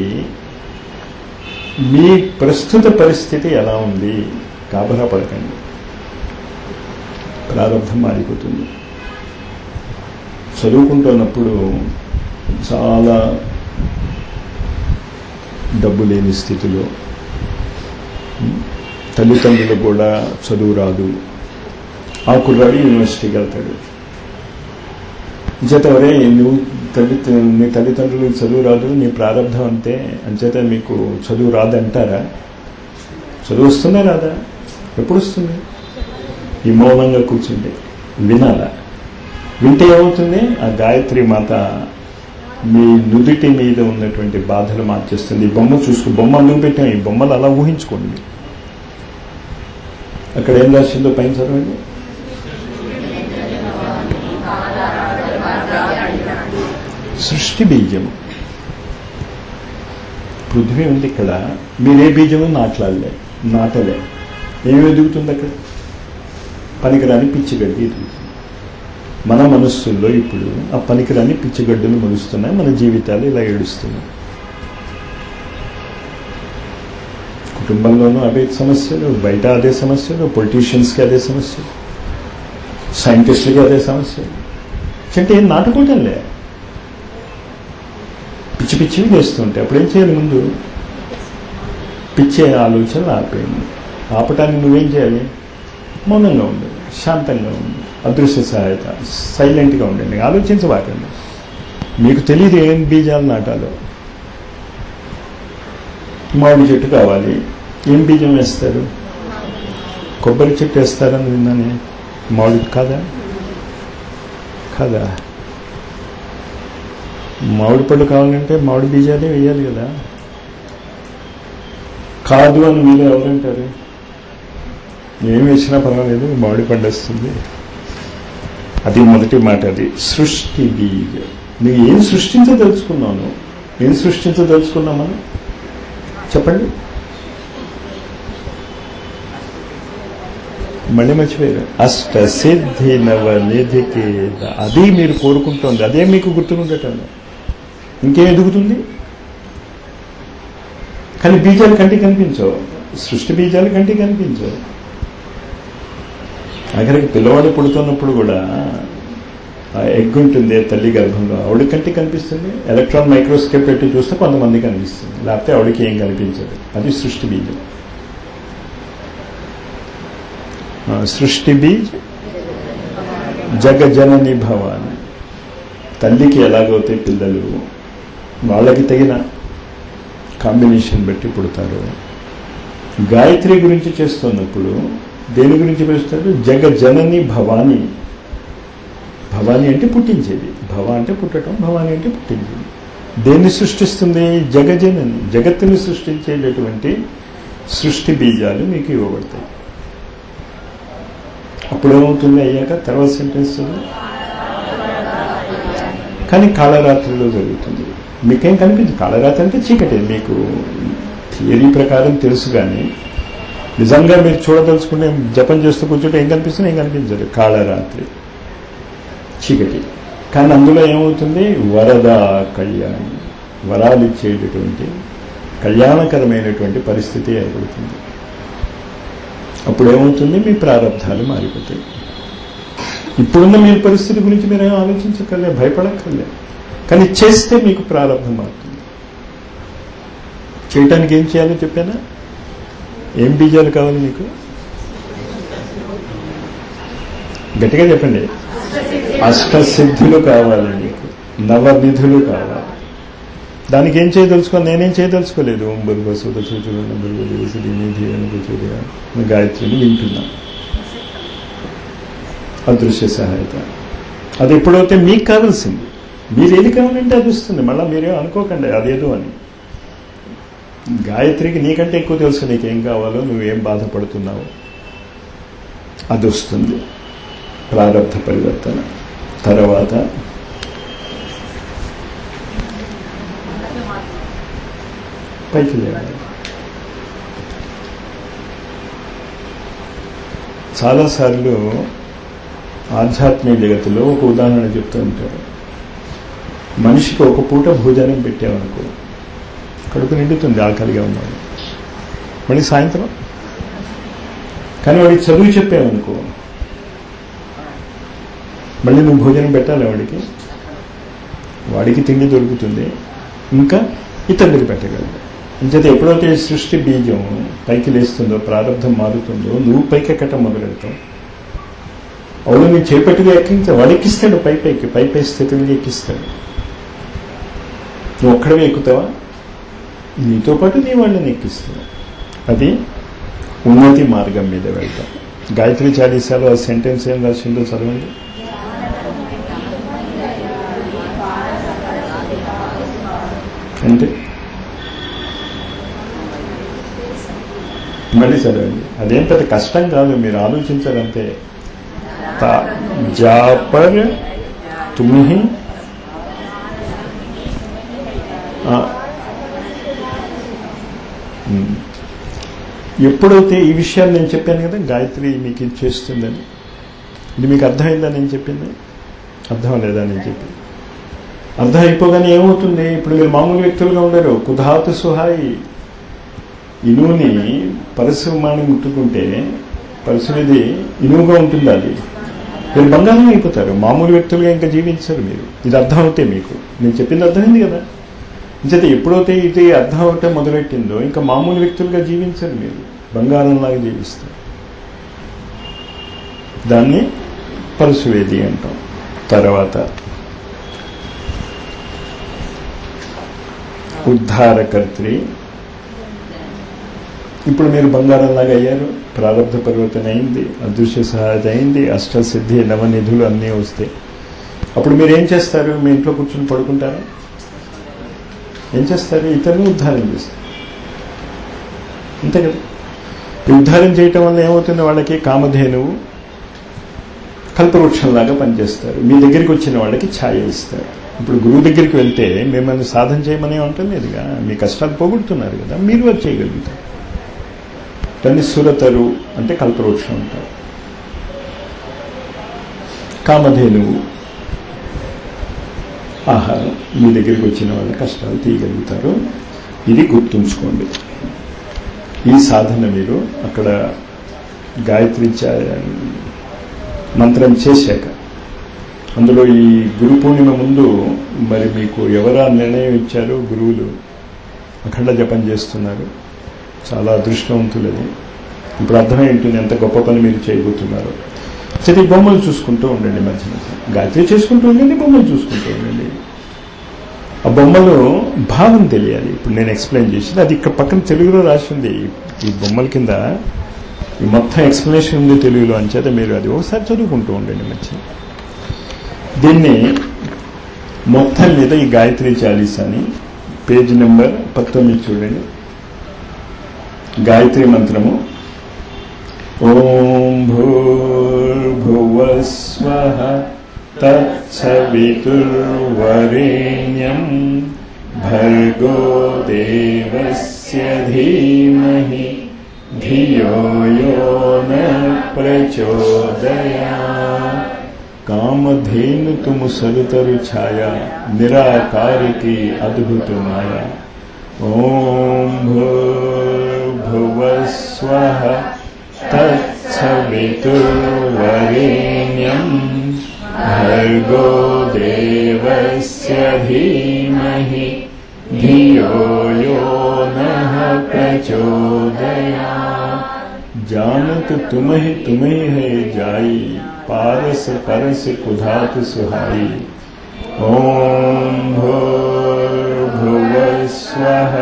మీ ప్రస్తుత పరిస్థితి ఎలా ఉంది, గాబరా పడకండి. ప్రారబ్ధం మారిపోతుంది. చదువుకుంటున్నప్పుడు చాలా డబ్బు లేని స్థితిలో, తల్లిదండ్రులు కూడా చదువు రాదు, ఆ కుర్రాడు యూనివర్సిటీకి వెళ్తాడు. అంచేత ఎవరే నువ్వు తల్లి నీ తల్లిదండ్రులకు చదువు రాదు, నీ ప్రారంభం అంతే, అంచేత మీకు చదువు రాదంటారా? చదువు వస్తుందా రాదా? ఎప్పుడు వస్తుంది? ఈ మౌనంగా కూర్చుంటే వినాలా. వింటే ఏమవుతుంది? ఆ గాయత్రి మాత మీ నుదుటి మీద ఉన్నటువంటి బాధలు మార్చేస్తుంది. ఈ బొమ్మ చూసుకో, బొమ్మ అందుకు పెట్టాం, ఈ బొమ్మలు అలా ఊహించుకోండి. అక్కడ ఏం రాసిందో పైన చదవండి. సృష్టి బీజము. పృథ్వీ ఉంది ఇక్కడ, మీరే బీజము నాట్లాడలే, నాటలే. ఏమి ఎదుగుతుంది అక్కడ? పనికిరాని పిచ్చిగడ్డి ఎదుగుతుంది. మన మనస్సుల్లో ఇప్పుడు ఆ పనికిరాని పిచ్చిగడ్డలు మొలుస్తున్నాయి, మన జీవితాలు ఇలా ఏడుస్తున్నాయి. కుటుంబంలోనూ అవే సమస్యలు, బయట అదే సమస్యలు, పొలిటీషియన్స్కి అదే సమస్యలు, సైంటిస్టులకి అదే సమస్యలు. అంటే ఏం నాటుకోవటంలే, పిచ్చి పిచ్చివి చేస్తుంటే అప్పుడేం చేయాలి? ముందు పిచ్చే ఆలోచనలు ఆపేయండి. ఆపటానికి నువ్వేం చేయాలి? మౌనంగా ఉండండి, శాంతంగా ఉండండి, అదృశ్య సహాయత, సైలెంట్గా ఉండండి, ఆలోచించబాకండి. మీకు తెలియదు ఏం బీజాలు నాటాలో. మామిడి చెట్టు కావాలి, ఏం బీజం వేస్తారు? కొబ్బరి చెట్టు వేస్తారని విన్నానే. మామిడి కాదా? కాదా? మామిడి పళ్ళు కావాలంటే మామిడి బీజాలే వేయాలి కదా. కాదు అని మీరు ఎవరంటారు? ఏం వేసినా పర్వాలేదు, మామిడి పండు వస్తుంది. అది మొదటి మాట. అది సృష్టి బీజం. నువ్వు ఏం సృష్టించదలుచుకున్నాను, ఏం సృష్టించదలుచుకున్నామని చెప్పండి. మళ్ళీ మర్చిపోయారు. అష్ట సిద్ధి నవ నిధికి, అది మీరు కోరుకుంటోంది, అదే మీకు గుర్తుకుండటం. ఇంకేం ఎదుగుతుంది? కానీ బీజాలు కంటికి కనిపించవు, సృష్టి బీజాలు కంటికి కనిపించవు. ఆఖరికి పిల్లవాడు పుడుతున్నప్పుడు కూడా ఆ ఎగ్ ఉంటుంది తల్లి గర్భంలో, ఆవిడ కంటికి కనిపిస్తుంది. ఎలక్ట్రాన్ మైక్రోస్కోప్ పెట్టి చూస్తే కొంతమంది కనిపిస్తుంది, లేకపోతే ఆవిడకి ఏం కనిపించదు. అది సృష్టి బీజం. సృష్టి బీజ్ జగజనని భవాని. తల్లికి ఎలాగైతే పిల్లలు వాళ్ళకి తగిన కాంబినేషన్ బట్టి పుడతారు. గాయత్రి గురించి చేస్తున్నప్పుడు దేని గురించి పిలుస్తారు? జగజనని భవాని. భవాని అంటే పుట్టించేది, భవ అంటే పుట్టడం, భవాని అంటే పుట్టించేది. దేన్ని సృష్టిస్తుంది? జగజనని, జగత్తుని సృష్టించేటటువంటి సృష్టి బీజాలు మీకు ఇవ్వబడతాయి. అప్పుడేమవుతుంది అయ్యాక తర్వాత సెంటెన్స్ కానీ కాళరాత్రిలో జరుగుతుంది. మీకేం కనిపించదు. కాళరాత్రి అంటే చీకటి, మీకు థియరీ ప్రకారం తెలుసు. కానీ నిజంగా మీరు చూడదలుచుకునే జపం చేస్తూ కూర్చుంటే ఏం కనిపిస్తుంది? ఏం కనిపించదు. కాళరాత్రి చీకటి. కానీ అందులో ఏమవుతుంది? వరద కళ్యాణం, వరాలు ఇచ్చేటటువంటి కళ్యాణకరమైనటువంటి పరిస్థితి ఏర్పడుతుంది. అప్పుడు ఏమవుతుంది? మీ ప్రారంధాలు మారిపోతాయి. ఇప్పుడున్న మీ పరిస్థితి గురించి మీరేం ఆలోచించక్కర్లే, భయపడక్కర్లే. కానీ చేస్తే మీకు ప్రారంభం మారుతుంది. చేయటానికి ఏం చేయాలో చెప్పానా? ఏం బీజాలు కావాలి మీకు? గట్టిగా చెప్పండి. అష్టసిద్ధులు కావాలి మీకు, నవనిధులు కావాలి. దానికి ఏం చేయదలుచుకోవాలి? నేనేం చేయదలుచుకోలేదు. ఓం బుర్గ సుధ సూచుడు బుర్గ దేశ నిధి అని కూర్చోడిగా గాయత్రిని వింటున్నా. అదృశ్య సహాయత. అది ఎప్పుడైతే మీకు కావాల్సింది, మీరు ఏది కావాలంటే అది వస్తుంది. మళ్ళీ మీరేం అనుకోకండి అదేదో అని. గాయత్రికి నీకంటే ఎక్కువ తెలుసు నీకేం కావాలో, నువ్వేం బాధపడుతున్నావు, అది వస్తుంది. ప్రారబ్ధ పరివర్తన. తర్వాత పైకి లేవాలి. చాలాసార్లు ఆధ్యాత్మిక జగత్తులో ఒక ఉదాహరణ చెప్తూ ఉంటారు. మనిషికి ఒక పూట భోజనం పెట్టామనుకో, కడుపు నిండుతుంది ఆకలిగా ఉన్నాడు. మళ్ళీ సాయంత్రం కానీ వాడికి చదువు చెప్పామనుకో, మళ్ళీ నువ్వు భోజనం పెట్టాలి వాడికి, వాడికి తిండి దొరుకుతుంది, ఇంకా ఇతరులకు పెట్టగలదు. అంచేత ఎప్పుడైతే సృష్టి బీజం పైకి లేస్తుందో, ప్రారంభం మారుతుందో, నువ్వు పైకెక్కటం మొదలెడతావు. అవును, నీ చేపట్టుగా ఎక్కించా వాడెక్కిస్తాడు, పై పైకి పై పై స్థితిని ఎక్కిస్తాడు. నువ్వు ఒక్కడమే ఎక్కుతావా? నీతో పాటు నీ వాళ్ళని ఎక్కిస్తావు. అది ఉన్నతి మార్గం మీద వెళ్తాం. గాయత్రి చాలీసాలో ఆ సెంటెన్స్ ఏం రాసిందో చదవండి. అంటే మళ్ళీ చదవండి. అదేం పెద్ద కష్టం కాదు, మీరు ఆలోచించాలంటే. జాపర్ తుమ్హి ఎప్పుడైతే ఈ విషయాలు నేను చెప్పాను కదా, గాయత్రి మీకు ఇది చేస్తుందని, ఇది మీకు అర్థమైందా నేను చెప్పింది? అర్థం లేదా నేను చెప్పింది? అర్థం అయిపోగానే ఏమవుతుంది? ఇప్పుడు మీరు మామూలు వ్యక్తులుగా ఉండరు. కుధాతు సుహాయి, ఇనువుని పరిశ్రమాన్ని ముట్టుకుంటే పరిశ్రమది ఇనువుగా ఉంటుంది, అది మీరు బంగారం అయిపోతారు. మామూలు వ్యక్తులుగా ఇంకా జీవించరు మీరు. ఇది అర్థం అవుతే మీకు నేను చెప్పింది అర్థమైంది కదా. అంచేత ఎప్పుడైతే ఇది అర్థం అవుతే మొదలెట్టిందో ఇంకా మామూలు వ్యక్తులుగా జీవించరు మీరు, బంగారంలాగా జీవిస్తారు. దాన్ని పరశువేది అంటాం. తర్వాత ఉద్ధారకర్త్రి. ఇప్పుడు మీరు బంగారంలాగా అయ్యారు, ప్రారంభ పరివర్తన అయింది, అదృశ్య సహాయత అయింది, అష్టసిద్ధి నవనిధులు అన్నీ వస్తాయి. అప్పుడు మీరు ఏం చేస్తారు? మీ ఇంట్లో కూర్చొని పడుకుంటారా? ఏం చేస్తారు? ఇతరులను ఉద్ధారం చేస్తారు. అంతే కదా. ఉద్ధారం చేయటం వల్ల ఏమవుతుంది? వాళ్ళకి కామధేనువు కల్పవృక్షంలాగా పనిచేస్తారు. మీ దగ్గరికి వచ్చిన వాళ్ళకి ఛాయ ఇస్తారు. ఇప్పుడు గురువు దగ్గరికి వెళ్తే మిమ్మల్ని సాధన చేయమని అంటలేదుగా, మీ కష్టాలు పోగొడుతున్నారు కదా, మీరు అది చేయగలుగుతారు. దాన్ని సురతరు అంటే కల్పవృక్షం అంటారు. కామధేనువు ఆహారం. మీ దగ్గరికి వచ్చిన వాళ్ళ కష్టాలు తీయగలుగుతారు. ఇది గుర్తుంచుకోండి. ఈ సాధన మీరు అక్కడ గాయత్రి మంత్రం చేశాక, అందులో ఈ గురు పూర్ణిమ ముందు మరి మీకు ఎవరా నిర్ణయం ఇచ్చారో గురువులు అఖండ జపం చేస్తున్నారు. చాలా అదృష్టవంతులు. అది ఇప్పుడు అర్థమై ఉంటుంది ఎంత గొప్ప పని మీరు చేయబోతున్నారు. సరే, బొమ్మలు చూసుకుంటూ ఉండండి. మధ్య మధ్య గాయత్రి చేసుకుంటూ ఉండండి, బొమ్మలు చూసుకుంటూ ఉండండి. ఆ బొమ్మలు భావం తెలియాలి. ఇప్పుడు నేను ఎక్స్ప్లెయిన్ చేసింది అది ఇక్కడ పక్కన తెలుగులో రాసింది. ఈ బొమ్మల కింద ఈ మొత్తం ఎక్స్ప్లెనేషన్ ఉంది తెలుగులో. అంచేత మీరు అది ఒకసారి చదువుకుంటూ ఉండండి. మంచి దీన్ని మొత్తం మీద ఈ గాయత్రి చాలీసాని పేజ్ నెంబర్ పంతొమ్మిది చూడండి. గాయత్రి మంత్రము ఓం భూర్భువస్వః తత్సవితుర్వరేణ్యం భర్గో దేవస్య ధీమహి ధియో యో న ప్రచోదయాత్. కామధేను తుము సరుతరు ఛాయా నిరాకారి की अद्भुत माया. ओम भूर्भुवस्वः तत्सवितुर्वरेण्यं भर्गो देवस्य धीमहि धियो यो नः प्रचोदयात्. जानत तुम ही तुम ही है जाई पारस परस कुधात सुहाई. ओम भूर्भुवस्वः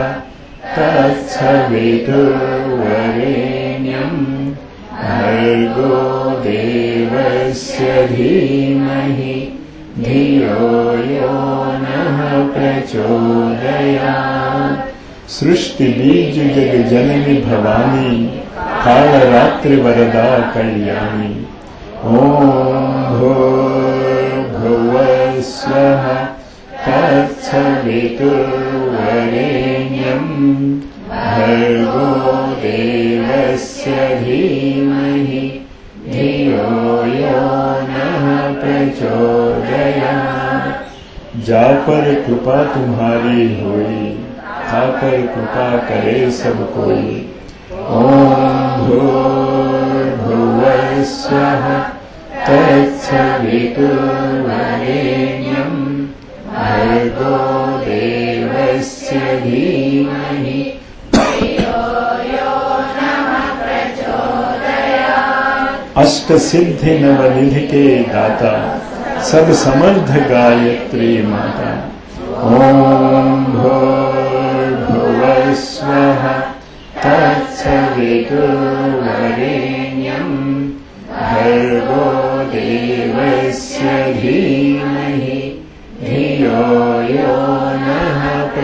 तत्सवितुर्वरेण्यं भर्गो देवस्य धीमहि धियो यो नः प्रचोदयात्. सृष्टि बीज जग जननी भवानी कालरात्रि वरदा कल्याणी. ओम भूर्भुवस्वः तत्सवितुर्वरेण्यं भर्गो देवस्य धीमहि धियो यो नः प्रचोदयात्. जा पर कृपा तुम्हारी होई था पर कृपा करे सब कोई. ओम भूर्भुवस्वः तत्सवितुर्वरेण्यं भर्गो देवस्य धीमहि धियो यो नः प्रचोदयात्. अष्ट सिद्धि नवनिधि के दाता सब समर्थ गायत्री माता. ओम भूर्भुवस्वः तत्सवितुर्वरेण्यं भर्गो देवस्य धीमहि धियो यो नः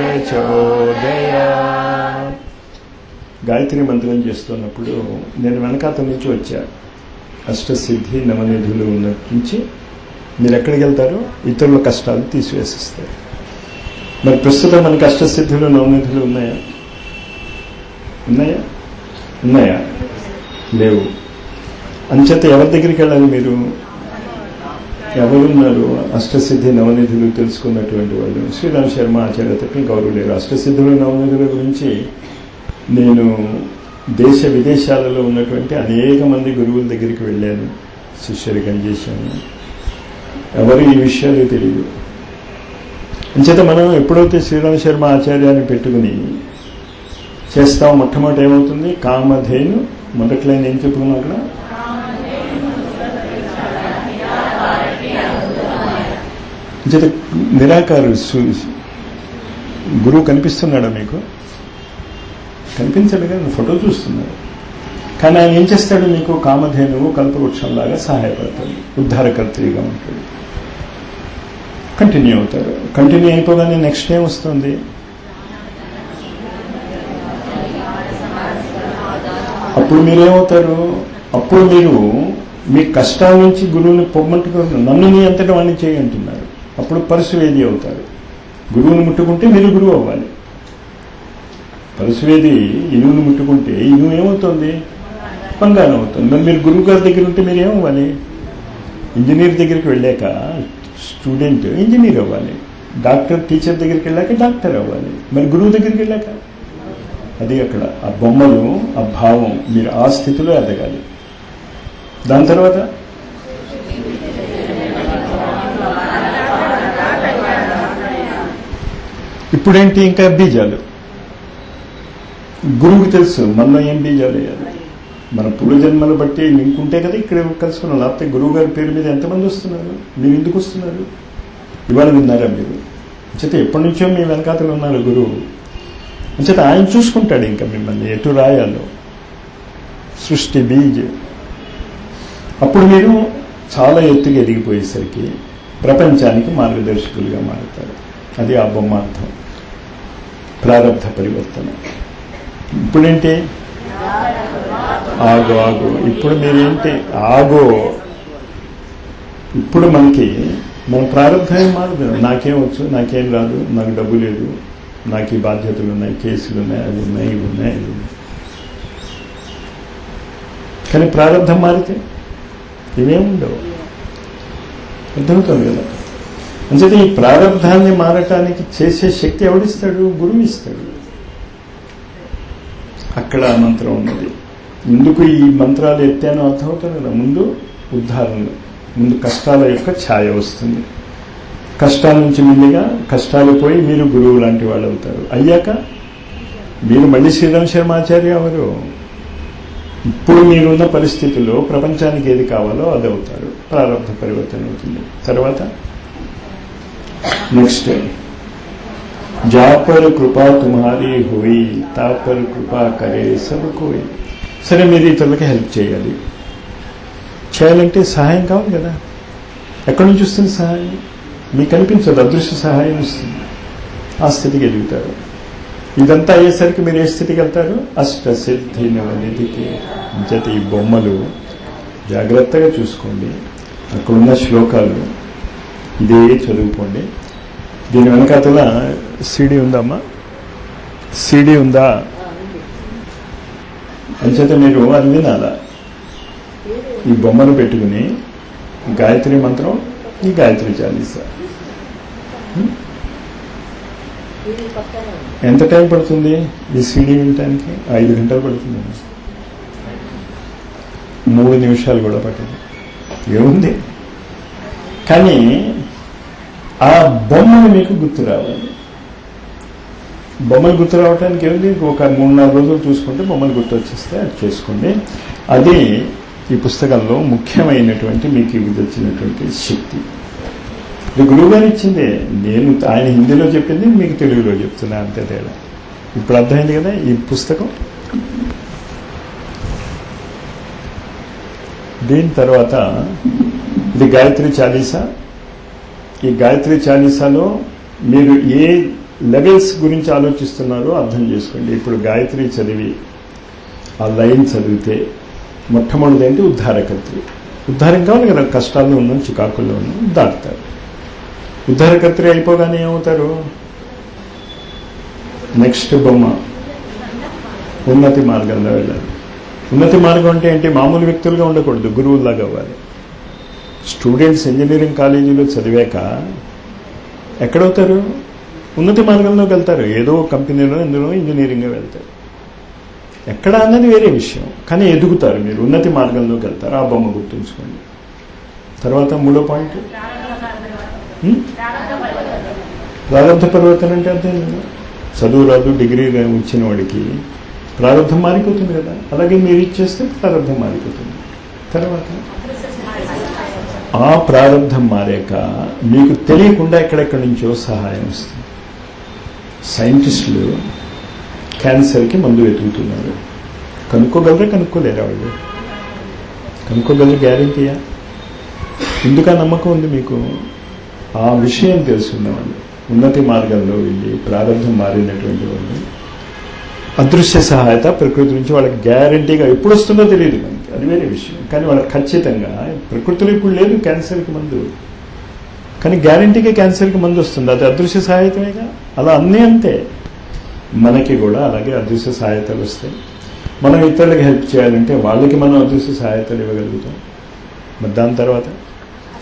प्रचोदयात्. గాయత్రి మంత్రం చేస్తున్నప్పుడు నేను వెనకాతల నుంచి వచ్చా. అష్టసిద్ధి నవనిధులు ఉన్న నుంచి మీరు ఎక్కడికి వెళ్తారు? ఇతరుల కష్టాలు తీసివేసిస్తారు. మరి ప్రస్తుతం మనకి అష్టసిద్ధులు నవనిధులు ఉన్నాయా? ఉన్నాయా? ఉన్నాయా? లేవు. అంచేత ఎవరి దగ్గరికి వెళ్ళాలి మీరు? ఎవరున్నారు అష్టసిద్ధి నవనిధులు తెలుసుకున్నటువంటి వాళ్ళు? శ్రీరామ్ శర్మ ఆచార్య తప్ప ఇంకెవరు లేరు. అష్టసిద్ధులు నవనిధుల గురించి నేను దేశ విదేశాలలో ఉన్నటువంటి అనేక మంది గురువుల దగ్గరికి వెళ్ళాను, శిష్యరికం చేశాను. ఎవరు ఈ విషయాలు తెలియదు. అంచేత మనం ఎప్పుడైతే శ్రీరామ్ శర్మ ఆచార్యాన్ని పెట్టుకుని చేస్తాం, మొట్టమొదటి ఏమవుతుంది? కామధేను. మొదటి లైన్ ఏం చెప్పుకున్నాం అక్కడ? అంచేత నిరాకారు గురువు కనిపిస్తున్నాడా మీకు? కనిపించడు కదా, ఫోటో చూస్తున్నారు. కానీ ఆయన ఏం చేస్తాడు? మీకు కామధేనువు కల్పవృక్షంలాగా సహాయపడతాడు, ఉద్ధారకర్తగా ఉంటాడు. కంటిన్యూ అవుతారు. కంటిన్యూ అయిపోగానే నెక్స్ట్ ఏం వస్తుంది? అప్పుడు మీరేమవుతారు? అప్పుడు మీరు మీ కష్టాల నుంచి గురువుని పొమ్మంటున్నారు. నన్ను నీ అంతటా వాడిని చేయంటున్నారు. అప్పుడు పరశువేది అవుతారు. గురువుని ముట్టుకుంటే మీరు గురువు అవ్వాలి. పరశువేది ఇనువుని ముట్టుకుంటే ఇనువు ఏమవుతుంది? బంగారం అవుతుంది. మరి మీరు గురువు గారి దగ్గర ఉంటే మీరు ఏమవ్వాలి? ఇంజనీర్ దగ్గరికి వెళ్ళాక స్టూడెంట్ ఇంజనీర్ అవ్వాలి, డాక్టర్ టీచర్ దగ్గరికి వెళ్ళాక డాక్టర్ అవ్వాలి, మరి గురువు దగ్గరికి వెళ్ళాక అది అక్కడ ఆ బొమ్మలు, ఆ భావం, మీరు ఆ స్థితిలో ఎదగాలి. దాని తర్వాత ఇప్పుడేంటి ఇంకా బీజాలు. గురువుకి తెలుసు మనలో ఏం బీజాలు వేయాలి. మన పూర్వజన్మలు బట్టి లింక్ ఉంటే కదా ఇక్కడ కలుసుకున్నాం. లేకపోతే గురువు గారి పేరు మీద ఎంతమంది వస్తున్నారు, మీరు ఎందుకు వస్తున్నారు, ఇవాళ విన్నారా మీరు? అంచేత ఎప్పటి నుంచో మీ వెనకాతలు ఉన్నారు గురువు. అంచేత ఆయన చూసుకుంటాడు ఇంకా మిమ్మల్ని ఎటు రాయాలో. సృష్టి బీజ్. అప్పుడు మీరు చాలా ఎత్తుగా ఎదిగిపోయేసరికి ప్రపంచానికి మార్గదర్శకులుగా మారుతారు. అది ఆ బొమ్మ అర్థం. ప్రారబ్ధ పరివర్తన. ఇప్పుడేంటి? ఆగో ఆగో. ఇప్పుడు మీరేంటి? ఆగో. ఇప్పుడు మనకి మన ప్రారంభం మారదు. నాకేం వచ్చు, నాకేం రాదు, నాకు డబ్బు లేదు, నాకు ఈ బాధ్యతలు ఉన్నాయి, కేసులు ఉన్నాయి, అవి ఉన్నాయి, ఇవి ఉన్నాయి, ఇవి ఉన్నాయి. కానీ ప్రారంభం మారితే ఇవేముండవు. అర్థమవుతుంది కదా? అంచేతే ఈ ప్రారంభాన్ని మారటానికి చేసే శక్తి ఎవడిస్తాడు? గురువు ఇస్తాడు. అక్కడ మంత్రం ఉన్నది. ఎందుకు ఈ మంత్రాలు ఎత్తానో అర్థమవుతుంది కదా. ముందు ఉద్ధారణ, ముందు కష్టాల యొక్క ఛాయ వస్తుంది. కష్టాల నుంచి ముందుగా కష్టాలు పోయి మీరు గురువు లాంటి వాళ్ళు అవుతారు. అయ్యాక మీరు మళ్ళీ శ్రీరామ్ శర్మాచార్య అవరు. ఇప్పుడు మీరున్న పరిస్థితుల్లో ప్రపంచానికి ఏది కావాలో అది అవుతారు. ప్రారంభ పరివర్తన అవుతుంది. తర్వాత నెక్స్ట్ జాపర్ కృపా తుమ్హారీ హోయి తాపర్ కృపా కరే సబ్ కోయి. సరే, మీరు ఇతరులకి హెల్ప్ చేయాలి. చేయాలంటే సహాయం కావాలి కదా. ఎక్కడి నుంచి వస్తుంది సహాయం? మీకు కనిపించదు, అదృశ్య సహాయం వస్తుంది. ఆ స్థితికి ఎదుగుతారు. ఇదంతా అయ్యేసరికి మీరు ఏ స్థితికి వెళ్తారు? అష్టసిద్ధి నిధికి. జత ఈ బొమ్మలు జాగ్రత్తగా చూసుకోండి. అక్కడున్న శ్లోకాలు ఇదే చదువుకోండి. దీని వెనకాతల సీడీ ఉందమ్మా, సీడీ ఉందా? అంచేత మీరు అది వినాలా. ఈ బొమ్మను పెట్టుకుని గాయత్రి మంత్రం, ఈ గాయత్రి చాలీసా. ఎంత టైం పడుతుంది ఈ సీడీ వినటానికి? ఐదు గంటలు పడుతుంది. మూడు నిమిషాలు కూడా పట్టింది. ఏముంది? కానీ ఆ బొమ్మను మీకు గుర్తు రావాలి. బొమ్మలు గుర్తు రావడానికి ఏమిటి? ఒక మూడు నాలుగు రోజులు చూసుకుంటే బొమ్మలు గుర్తు వచ్చేస్తే అది చేసుకోండి. అది ఈ పుస్తకంలో ముఖ్యమైనటువంటి మీకు ఇది వచ్చినటువంటి శక్తి. ఇది గురువు గారు ఇచ్చిందే. నేను ఆయన హిందీలో చెప్పింది మీకు తెలుగులో చెప్తున్నా, అంతే తేడా. ఇప్పుడు అర్థమైంది కదా ఈ పుస్తకం. దీని తర్వాత ఇది గాయత్రి చాలీసా. ఈ గాయత్రి చాలీసాలో మీరు ఏ లెవెల్స్ గురించి ఆలోచిస్తున్నారో అర్థం చేసుకోండి. ఇప్పుడు గాయత్రి చదివి ఆ లైన్ చదివితే మొట్టమొదటి ఏంటి? ఉద్ధారకర్త్రి. ఉద్ధారం కావాలి కదా. కష్టాల్లో ఉన్నాం, చికాకుల్లో ఉన్నాం, దాటుతారు. ఉద్ధారకర్త్రి అయిపోగానే ఏమవుతారు? నెక్స్ట్ బొమ్మ ఉన్నతి మార్గంలో వెళ్ళాలి. ఉన్నతి మార్గం అంటే ఏంటి? మామూలు వ్యక్తులుగా ఉండకూడదు, గురువులాగా అవ్వాలి. స్టూడెంట్స్ ఇంజనీరింగ్ కాలేజీలో చదివాక ఎక్కడవుతారు? ఉన్నతి మార్గంలోకి వెళ్తారు. ఏదో కంపెనీలో ఎందులో ఇంజనీరింగ్గా వెళ్తారు. ఎక్కడ అన్నది వేరే విషయం, కానీ ఎదుగుతారు. మీరు ఉన్నతి మార్గంలోకి వెళ్తారు. ఆ బొమ్మ గుర్తుంచుకోండి. తర్వాత మూడో పాయింట్ ప్రారంభ పరివర్తన అంటే అర్థం లేదు. చదువు రాదు, డిగ్రీ ఇచ్చిన వాడికి ప్రారంభం మారిపోతుంది కదా. అలాగే మీరు ఇచ్చేస్తే ప్రారంభం మారిపోతుంది. తర్వాత ఆ ప్రారంభం మారాక మీకు తెలియకుండా ఎక్కడెక్కడి నుంచో సహాయం వస్తుంది. సైంటిస్టులు క్యాన్సర్కి మందు వెతుకుతున్నారు. కనుక్కోగలరా? కనుక్కోలేరా? వాళ్ళు కనుక్కోగలరు, గ్యారెంటీయా? ఎందుకు ఆ నమ్మకం ఉంది మీకు? ఆ విషయం తెలుసుకున్న వాళ్ళు, ఉన్నతి మార్గంలో వెళ్ళి ప్రారంభం మారినటువంటి వాళ్ళు, అదృశ్య సహాయత ప్రకృతి నుంచి వాళ్ళకి గ్యారెంటీగా ఎప్పుడు వస్తుందో తెలియదు మనకి, అది వేరే విషయం. కానీ వాళ్ళకి ఖచ్చితంగా ప్రకృతిలో ఇప్పుడు లేదు క్యాన్సర్కి మందు, కానీ గ్యారెంటీగా క్యాన్సర్కి మందు వస్తుంది. అది అదృశ్య సహాయతమేగా. అలా అన్నీ అంతే. మనకి కూడా అలాగే అదృశ్య సహాయతలు వస్తాయి. మనం ఇతరులకు హెల్ప్ చేయాలంటే వాళ్ళకి మనం అదృశ్య సహాయతలు ఇవ్వగలుగుతాం. మరి దాని తర్వాత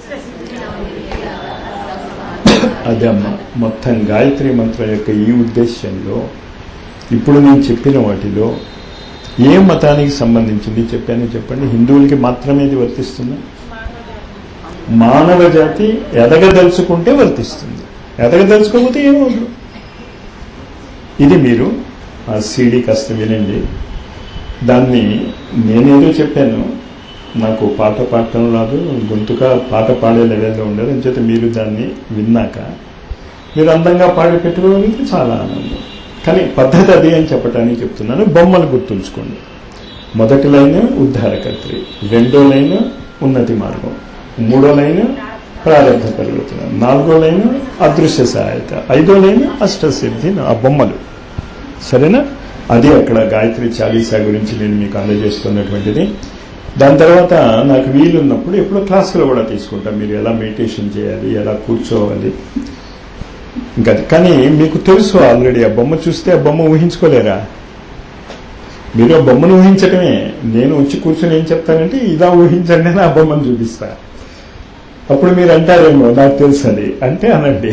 అదమ్మ మొత్తం గాయత్రి మంత్రం యొక్క ఈ ఉద్దేశ్యంలో ఇప్పుడు నేను చెప్పిన వాటిలో ఏ మతానికి సంబంధించింది చెప్పాను చెప్పండి. హిందువులకి మాత్రమే ఇది వర్తిస్తుందా? మానవ జాతి ఎదగదలుచుకుంటే వర్తిస్తుంది, ఎదగదలుచుకోకపోతే ఏమవుతుంది. ఇది మీరు ఆ సీడీ కాస్త వినండి. దాన్ని నేనేదో చెప్పాను, నాకు పాట పాడటం రాదు, గొంతుగా పాట పాడే లెవెల్లో ఉండదు. అంచేత మీరు దాన్ని విన్నాక మీరు అందంగా పాడి పెట్టుకోవడానికి చాలా ఆనందం. కానీ పద్ధతి అది అని చెప్పడానికి చెప్తున్నాను. బొమ్మలు గుర్తుంచుకోండి. మొదటి లైన్ ఉద్ధారకర్త్రి, రెండో లైన్ ఉన్నతి మార్గం, మూడో లైన్ ప్రారంభ పరివర్తన, నాలుగో లైన్ అదృశ్య సహాయత, ఐదో లైన్ అష్టసిద్ధి. ఆ బొమ్మలు సరేనా? అది అక్కడ గాయత్రి చాలీసా గురించి నేను మీకు అందజేస్తున్నటువంటిది. దాని తర్వాత నాకు వీలున్నప్పుడు ఎప్పుడో క్లాసులో కూడా తీసుకుంటాం, మీరు ఎలా మెడిటేషన్ చేయాలి, ఎలా కూర్చోవాలి. ఇంకా కానీ మీకు తెలుసు ఆల్రెడీ. ఆ బొమ్మ చూస్తే ఆ బొమ్మ ఊహించుకోలేరా? మీరు ఆ బొమ్మను ఊహించటమే. నేను వచ్చి కూర్చొని ఏం చెప్తానంటే ఇలా ఊహించండి అని ఆ బొమ్మను చూపిస్తా. అప్పుడు మీరు అంటారేమో నాకు తెలుసు అది అంటే అనండి.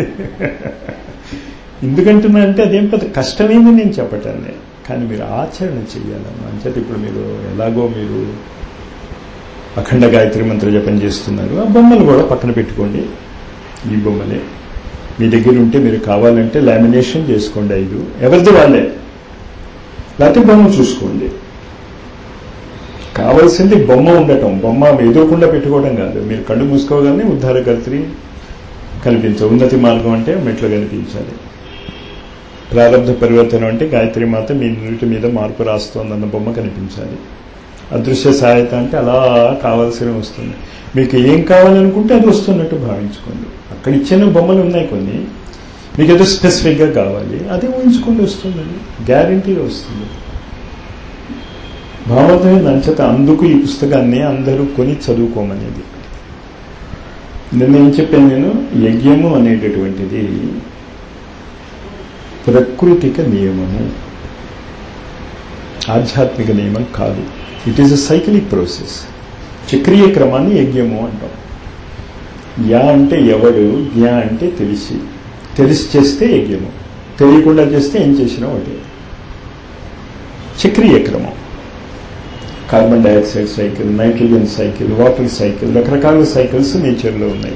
ఎందుకంటున్నా అంటే అదేం పెద్ద కష్టమైంది నేను చెప్పటాన్ని, కానీ మీరు ఆచరణ చెయ్యాలమ్మా. అంచేత ఇప్పుడు మీరు ఎలాగో మీరు అఖండ గాయత్రి మంత్ర జపం చేస్తున్నారు, ఆ బొమ్మలు కూడా పక్కన పెట్టుకోండి. ఈ బొమ్మలే మీ దగ్గర ఉంటే మీరు కావాలంటే లామినేషన్ చేసుకోండి, ఐదు ఎవరిది వాళ్ళే, లేకపోతే బొమ్మ చూసుకోండి. కావాల్సింది బొమ్మ ఉండటం, బొమ్మ ఎదురకుండా పెట్టుకోవడం కాదు. మీరు కళ్ళు మూసుకోగానే ఉద్ధారకర్త్రి కనిపించవు, ఉన్నతి మార్గం అంటే మెట్లు కనిపించాలి, ప్రారంభ పరివర్తనం అంటే గాయత్రి మాత మీ నీటి మీద మార్పు రాస్తోందన్న బొమ్మ కనిపించాలి, అదృశ్య సహాయత అంటే అలా కావాల్సిన వస్తుంది. మీకు ఏం కావాలనుకుంటే అది వస్తున్నట్టు భావించుకోండి. అక్కడ ఇచ్చిన బొమ్మలు ఉన్నాయి కొన్ని, మీకు ఏదో స్పెసిఫిక్గా కావాలి అదే ఊహించుకుంటూ వస్తుందండి, గ్యారంటీగా వస్తుంది. భావోద్వేగ నంచత అందుకు ఈ పుస్తకాన్ని అందరూ కొని చదువుకోమనేది. నిన్న ఏం చెప్పాను నేను, యజ్ఞము అనేటటువంటిది ప్రకృతిక నియమము, ఆధ్యాత్మిక నియమం కాదు. It is a cyclic process. చక్రీయ క్రమాన్ని యజ్ఞము అంటాం. యా అంటే ఎవడు, జ్ఞా అంటే తెలిసి, తెలిసి చేస్తే యజ్ఞము, తెలియకుండా చేస్తే ఏం చేసినా ఒకటి. చక్రీయ క్రమం, carbon dioxide cycle, nitrogen cycle, water cycle, రకరకాల సైకిల్స్ నేచర్లో ఉన్నాయి.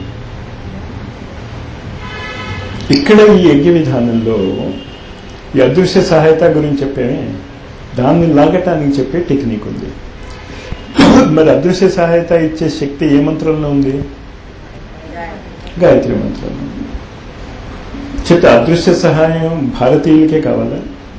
ఇక్కడ ఈ యజ్ఞ విధానంలో ఈ అదృశ్య సహాయత గురించి చెప్పేమే, దాన్ని లాగటానికి చెప్పే టెక్నిక్ ఉంది. మరి అదృశ్య సహాయత ఇచ్చే శక్తి ఏ మంత్రంలో ఉంది? గాయత్రి మంత్రంలో ఉంది. చెప్తే అదృశ్య సహాయం భారతీయులకే కావాలా?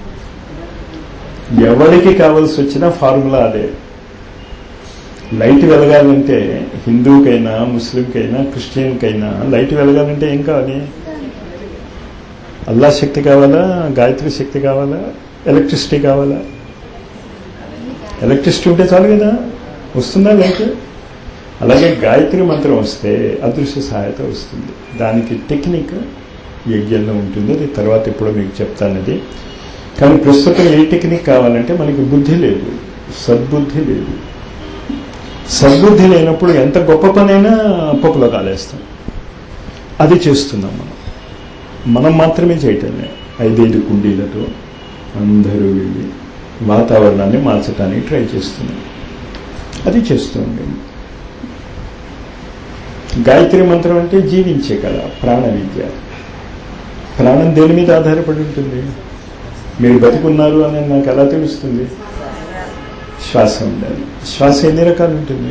ఎవరికి కావాల్సి వచ్చినా ఫార్ములా అదే. లైట్ వెలగాలంటే హిందువుకైనా, ముస్లింకైనా, క్రిస్టియన్కైనా లైట్ వెలగాలంటే ఏం కావాలి? అల్లా శక్తి కావాలా, గాయత్రి శక్తి కావాలా, ఎలక్ట్రిసిటీ కావాలా? ఎలక్ట్రిసిటీ ఉంటే చాలు కదా, వస్తుందా లైట్? అలాగే గాయత్రి మంత్రం వస్తే అదృశ్య సహాయత వస్తుంది. దానికి టెక్నిక్ యజ్ఞంలో ఉంటుంది, అది తర్వాత ఎప్పుడో మీకు చెప్తానది. కానీ ప్రస్తుతం ఏ టెక్నిక్ కావాలంటే మనకి బుద్ధి లేదు, సద్బుద్ధి లేదు. సద్బుద్ధి లేనప్పుడు ఎంత గొప్ప పనైనా పప్పులో కాలేస్తాం. అది చేస్తున్నాం మనం. మనం మాత్రమే చేయటమే. ఐదైదు కుండీలతో అందరూ వెళ్ళి వాతావరణాన్ని మార్చడానికి ట్రై చేస్తున్నాం. అది చేస్తూ ఉండండి. గాయత్రి మంత్రం అంటే జీవించే కళ, ప్రాణ విద్య. ప్రాణం దేని మీద ఆధారపడి ఉంటుంది? మీరు బతికున్నారు అని నాకు ఎలా తెలుస్తుంది? శ్వాస ఉండాలి. శ్వాస ఎన్ని రకాలు ఉంటుంది?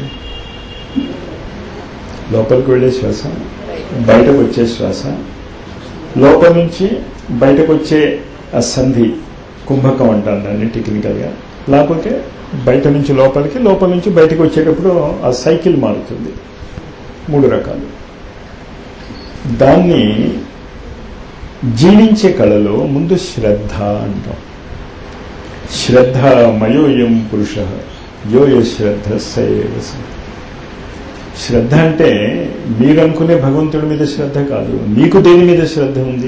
లోపలికి వెళ్ళే శ్వాస, బయటకు వచ్చే శ్వాస, లోపల నుంచి బయటకు వచ్చే ఆ సంధి కుంభకం అంటారు దాన్ని టెక్నికల్గా. లేకపోతే బయట నుంచి లోపలికి, లోపల నుంచి బయటకు వచ్చేటప్పుడు ఆ సైకిల్ మారుతుంది. మూడు రకాలు. దాన్ని జీవించే కళలో ముందు శ్రద్ధ అంటాం. శ్రద్ధ మయోయం పురుష యోయ శ్రద్ధ సయేవ. శ్రద్ధ అంటే మీరు అనుకునే భగవంతుడి మీద శ్రద్ధ కాదు, నీకు దేని మీద శ్రద్ధ ఉంది?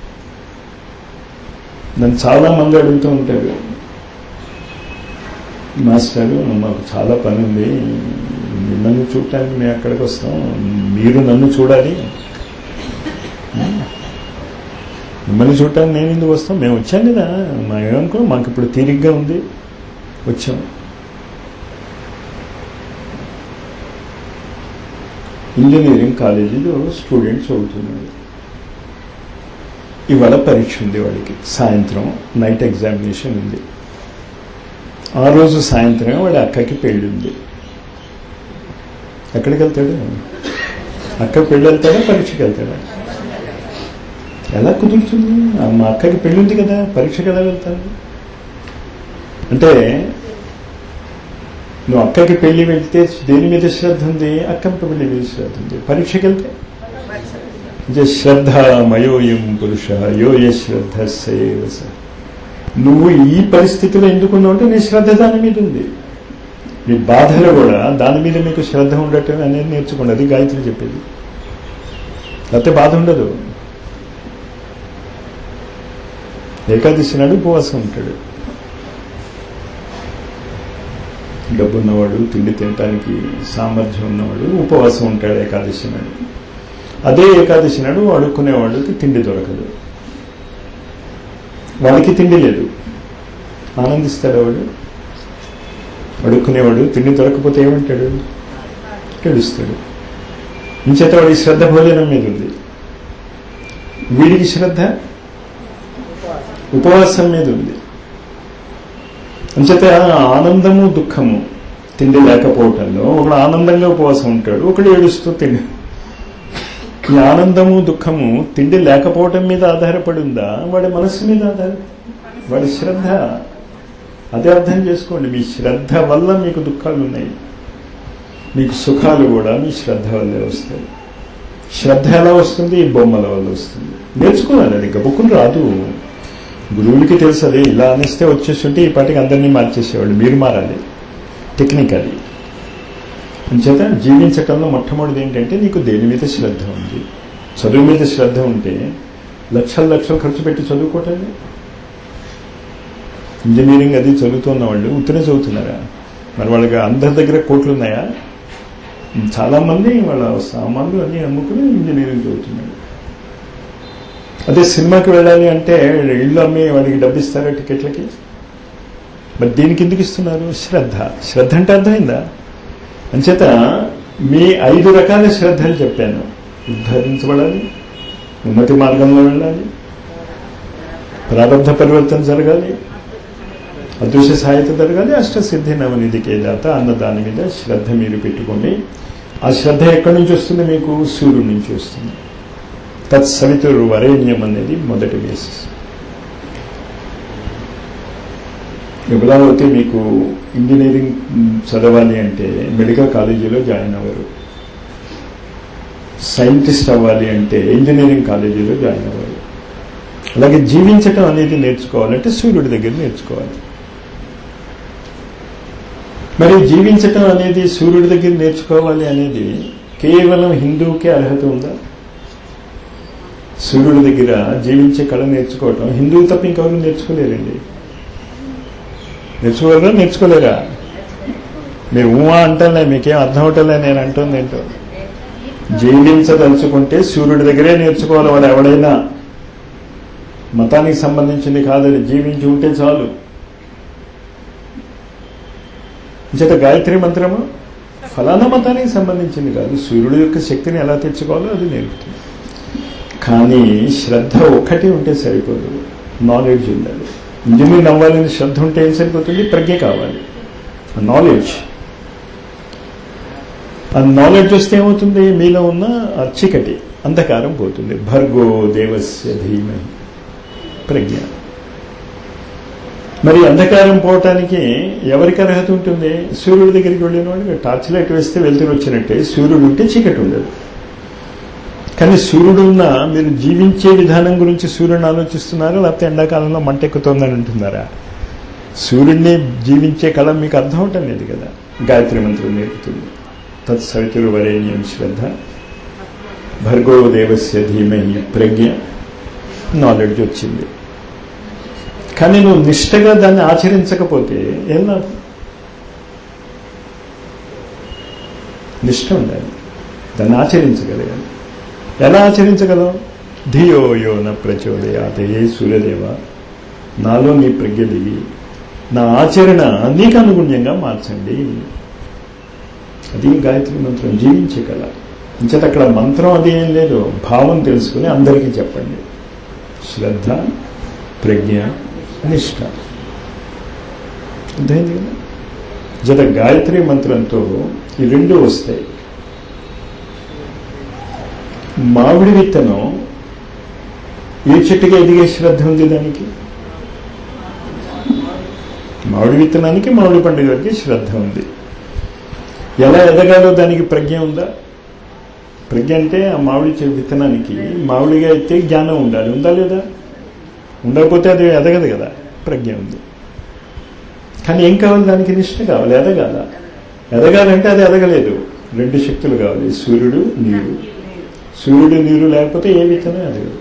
నన్ను చాలా మంది అడుగుతూ ఉంటారు, మాస్టరు మాకు చాలా పని ఉంది, నన్ను చూడటానికి మేము అక్కడికి వస్తాం, మీరు నన్ను చూడాలి. మిమ్మల్ని చూడటానికి నేను ఎందుకు వస్తాం? మేము వచ్చాం కదా, మా ఏమనుకో మాకు ఇప్పుడు తీరిగ్గా ఉంది, వచ్చాం. ఇంజనీరింగ్ కాలేజీలో స్టూడెంట్స్ చదువుతున్నారు. ఇవాళ పరీక్ష ఉంది వాడికి, సాయంత్రం నైట్ ఎగ్జామినేషన్ ఉంది. ఆ రోజు సాయంత్రం వాడి అక్కకి పెళ్ళి ఉంది. ఎక్కడికి వెళ్తాడు? అక్క పెళ్ళి వెళ్తాడా, పరీక్షకి వెళ్తాడా? ఎలా కుదురుతుంది? మా అక్కకి పెళ్ళి ఉంది కదా, పరీక్షకి ఎలా వెళ్తాడు? అంటే నువ్వు అక్కకి పెళ్లి వెళ్తే దేని మీద శ్రద్ధ ఉంది? అక్కకి పెళ్లి మీద శ్రద్ధ ఉంది. పరీక్షకి వెళ్తే శ్రద్ధ మయోయం పురుష యోయ శ్రద్ధ సేవస. నువ్వు ఈ పరిస్థితిలో ఎందుకున్నావు అంటే నీ శ్రద్ధ దాని మీద ఉంది. మీ బాధలు కూడా దాని మీద మీకు శ్రద్ధ ఉండటం అనేది నేర్చుకోండి. అది గాయత్రి చెప్పేది. లేకపోతే బాధ ఉండదు. ఏకాదశి నాడు ఉపవాసం ఉంటాడు. డబ్బు ఉన్నవాడు, తిండి తినటానికి సామర్థ్యం ఉన్నవాడు ఉపవాసం ఉంటాడు ఏకాదశి నాడు. అదే ఏకాదశి నాడు అడుక్కునేవాడికి తిండి దొరకదు, వాడికి తిండి లేదు. ఆనందిస్తాడు వాడు. అడుక్కునేవాడు తిండి దొరకపోతే ఏమంటాడు? ఏడుస్తాడు. ఇంచేత వాడి శ్రద్ధ భోజనం మీద ఉంది. వీడికి శ్రద్ధ ఉపవాసం మీద ఉంది. అంచేత ఆనందము దుఃఖము తిండి లేకపోవటంలో ఒకడు ఆనందంగా ఉపవాసం ఉంటాడు, ఒకడు ఏడుస్తూ తిండి. ఈ ఆనందము దుఃఖము తిండి లేకపోవటం మీద ఆధారపడి ఉందా, వాడి మనస్సు మీద ఆధారపడి, వాడి శ్రద్ధ. అదే అర్థం చేసుకోండి. మీ శ్రద్ధ వల్ల మీకు దుఃఖాలు ఉన్నాయి, మీకు సుఖాలు కూడా మీ శ్రద్ధ వల్లే వస్తాయి. శ్రద్ధ ఎలా వస్తుంది? ఈ బొమ్మల వల్ల వస్తుంది. నేర్చుకోవాలి. అది గబుక్కుని రాదు. గురువులకి తెలుసు. అది ఇలా అనేస్తే వచ్చేస్తుంటే ఈ పాటికి అందరినీ మార్చేసేవాళ్ళు. మీరు మారాలి. టెక్నిక్ అది. అంచేత జీవించటంలో మొట్టమొదటిది ఏంటంటే నీకు దేని మీద శ్రద్ధ ఉంది. చదువు మీద శ్రద్ధ ఉంటే లక్షలు లక్షలు ఖర్చు పెట్టి చదువుకోవటండి. ఇంజనీరింగ్ అది చదువుతున్న వాళ్ళు ఉత్తనే చదువుతున్నారా? మరి వాళ్ళకి అందరి దగ్గర కోట్లు ఉన్నాయా? చాలామంది వాళ్ళ సామాన్లు అన్నీ అమ్ముకుని ఇంజనీరింగ్ చదువుతున్నారు. అదే సినిమాకి వెళ్ళాలి అంటే ఇళ్ళు అమ్మి వాడికి డబ్బిస్తారా టికెట్లకి? మరి దీనికి ఎందుకు ఇస్తున్నారు? శ్రద్ధ. శ్రద్ధ అంటే అర్థమైందా? అంచేత మీ ఐదు రకాల శ్రద్ధలు చెప్పాను. ఉద్ధరించబడాలి, ఉన్నతి మార్గంలో వెళ్ళాలి, ప్రారంభ పరివర్తన జరగాలి, అదృశ్య సహాయత జరగాలి, అష్టసిద్ధి నవనిధికే జాత అన్న దాని మీద శ్రద్ధ మీరు పెట్టుకోండి. ఆ శ్రద్ధ ఎక్కడి నుంచి వస్తుంది? మీకు సూర్యుడి నుంచి వస్తుంది. తత్సవితురు వరేణ్యం అనేది మొదటి బేసిస్. ఎవరైతే మీకు ఇంజనీరింగ్ చదవాలి అంటే మెడికల్ కాలేజీలో జాయిన్ అవ్వరు. సైంటిస్ట్ అవ్వాలి అంటే ఇంజనీరింగ్ కాలేజీలో జాయిన్ అవ్వరు. అలాగే జీవించటం అనేది నేర్చుకోవాలంటే సూర్యుడి దగ్గర నేర్చుకోవాలి. మరి జీవించటం అనేది సూర్యుడి దగ్గర నేర్చుకోవాలి అనేది కేవలం హిందువుకే అర్హత ఉందా? సూర్యుడి దగ్గర జీవించే కళ నేర్చుకోవటం హిందువులు తప్ప ఇంకెవరు నేర్చుకోలేరండి. నేర్చుకోలేరా? నేర్చుకోలేరా? మీరు ఊహా అంటలే, మీకేం అర్థం అవటలే నేను అంటుంది ఏంటో. జీవించదలుచుకుంటే సూర్యుడి దగ్గరే నేర్చుకోవాలి. వాడు ఎవడైనా మతానికి సంబంధించింది కాదని జీవించి ఉంటే చాలు. చేత గాయత్రి మంత్రము ఫలానా మతానికి సంబంధించింది కాదు, సూర్యుడి యొక్క శక్తిని ఎలా తెచ్చుకోవాలో అది నేర్పుతుంది. కానీ శ్రద్ధ ఒక్కటి ఉంటే సరిపోదు, నాలెడ్జ్ ఉండాలి. ఇంజనీర్ అవ్వాలని శ్రద్ధ ఉంటే ఏం సరిపోతుంది? ప్రజ్ఞ కావాలి, నాలెడ్జ్. ఆ నాలెడ్జ్ వస్తే ఏమవుతుంది? మీలో ఉన్న ఆ చీకటి అంధకారం పోతుంది. భర్గో దేవస్య ధీమహి, ప్రజ్ఞ. మరి అంధకారం పోవటానికి ఎవరికి అర్హత ఉంటుంది? సూర్యుడి దగ్గరికి వెళ్ళిన వాడికి టార్చ్ లైట్ వేస్తే వెళ్తురు వచ్చినట్టే. సూర్యుడు ఉంటే చీకటి ఉండదు. కానీ సూర్యుడు ఉన్న మీరు జీవించే విధానం గురించి సూర్యుడిని ఆలోచిస్తున్నారా, లేకపోతే ఎండాకాలంలో మంట ఎక్కుతోందని అంటున్నారా? సూర్యుడిని జీవించే కళ మీకు అర్థం అవటం లేదు కదా. గాయత్రి మంత్రం నేర్పుతుంది. తత్సవితురు వరేణ్యం శ్రద్ధ భర్గో దేవస్య ధీమహి ప్రజ్ఞ. నాలెడ్జ్ వచ్చింది. కానీ నువ్వు నిష్టగా దాన్ని ఆచరించకపోతే ఏం లాభం? నిష్ట ఉండాలి, దాన్ని ఆచరించగలగాలి. ఎలా ఆచరించగలవు? ధియో యో న ప్రచోదయాత్. హే సూర్యదేవ, నాలో నీ ప్రజ్ఞ దిగి నా ఆచరణ నీకు అనుగుణ్యంగా మార్చండి. అది గాయత్రి మంత్రం, జీవించే కళ. ఇంచేత అక్కడ మంత్రం అది ఏం లేదు, భావం తెలుసుకుని అందరికీ చెప్పండి. శ్రద్ధ, ప్రజ్ఞ, నిష్ఠ. అర్థమైంది కదా? జత గాయత్రి మంత్రంతో ఈ రెండు వస్తాయి. మామిడి విత్తనం ఏ చెట్టుగా ఎదిగే శ్రద్ధ ఉంది దానికి? మామిడి విత్తనానికి మామిడి పండుగకి శ్రద్ధ ఉంది. ఎలా ఎదగాలో దానికి ప్రజ్ఞ ఉందా? ప్రజ్ఞ అంటే ఆ మామిడి విత్తనానికి మామిడిగా అయితే జ్ఞానం ఉండాలి. ఉందా లేదా? ఉండకపోతే అది ఎదగదు కదా. ప్రజ్ఞ ఉంది. కానీ ఏం కావాలి దానికి? నిష్ఠ కావాలి. ఎదగాల. ఎదగాలంటే అది ఎదగలేదు. రెండు శక్తులు కావాలి, సూర్యుడు, నీరు. సూర్యుడు నీరు లేకపోతే ఏ విత్తనం ఎదగదు.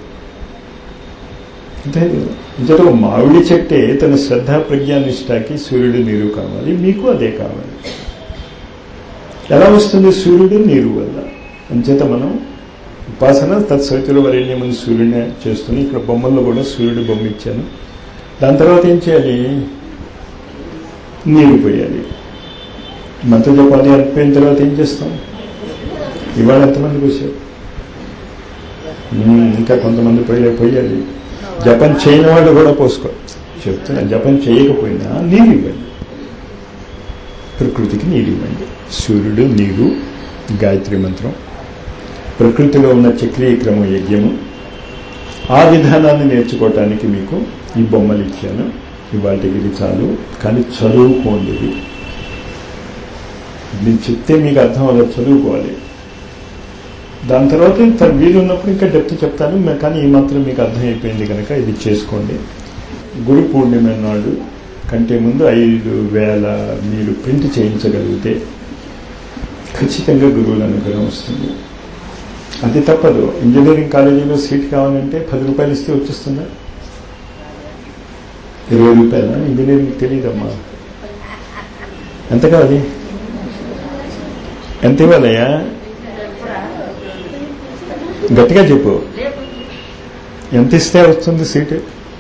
అంతే కదా. ఇంతలో మామిడి చెట్టే తన శ్రద్ధ, ప్రజ్ఞా నిష్ఠకి సూర్యుడు నీరు కావాలి. మీకు అదే కావాలి. ఎలా వస్తుంది? సూర్యుడు నీరు వల్ల. అంచేత మనం ఉపాసన తత్సవితుల వరేణ్యమని సూర్యుడిని చేస్తుంది. ఇక్కడ బొమ్మల్లో కూడా సూర్యుడు బొమ్మ ఇచ్చాను. దాని తర్వాత ఏం చేయాలి? నీరు పోయాలి. మంత్ర జపాలి అయిపోయిన తర్వాత ఏం చేస్తాం? ఇవాళ ఎంతమంది పోసారు? ఇంకా కొంతమంది పోయే పోయాలి. జపం చేయని వాళ్ళు కూడా పోసుకో చెప్తున్నా. జపం చేయకపోయినా నీరు ఇవ్వండి, ప్రకృతికి నీరు ఇవ్వండి. సూర్యుడు, నీరు, గాయత్రి మంత్రం, ప్రకృతిలో ఉన్న చక్రీయ క్రమ యజ్ఞము. ఆ విధానాన్ని నేర్చుకోవటానికి మీకు ఈ బొమ్మలు ఇచ్చాను. ఇవాటికి ఇది చాలు. కానీ చదువుకోండి. నేను చెప్తే మీకు అర్థం అవ్వదు, చదువుకోవాలి. దాని తర్వాత వీలు ఉన్నప్పుడు ఇంకా డెప్త్ చెప్తాను. కానీ ఈ మాత్రం మీకు అర్థమైపోయింది కనుక ఇది చేసుకోండి. గురు పూర్ణిమ నాడు కంటే ముందు ఐదు వేల మీరు ప్రింట్ చేయించగలిగితే ఖచ్చితంగా గురువుల అనుగ్రహం వస్తుంది. అది తప్పదు. ఇంజనీరింగ్ కాలేజీలో సీట్ కావాలంటే పది రూపాయలు ఇస్తే వచ్చేస్తుందా? ఇరవై రూపాయల ఇంజనీరింగ్ తెలియదమ్మా. ఎంత కావాలి? ఎంత ఇవ్వాలయ్యా? గట్టిగా చెప్పు. ఎంత ఇస్తే వస్తుంది సీటు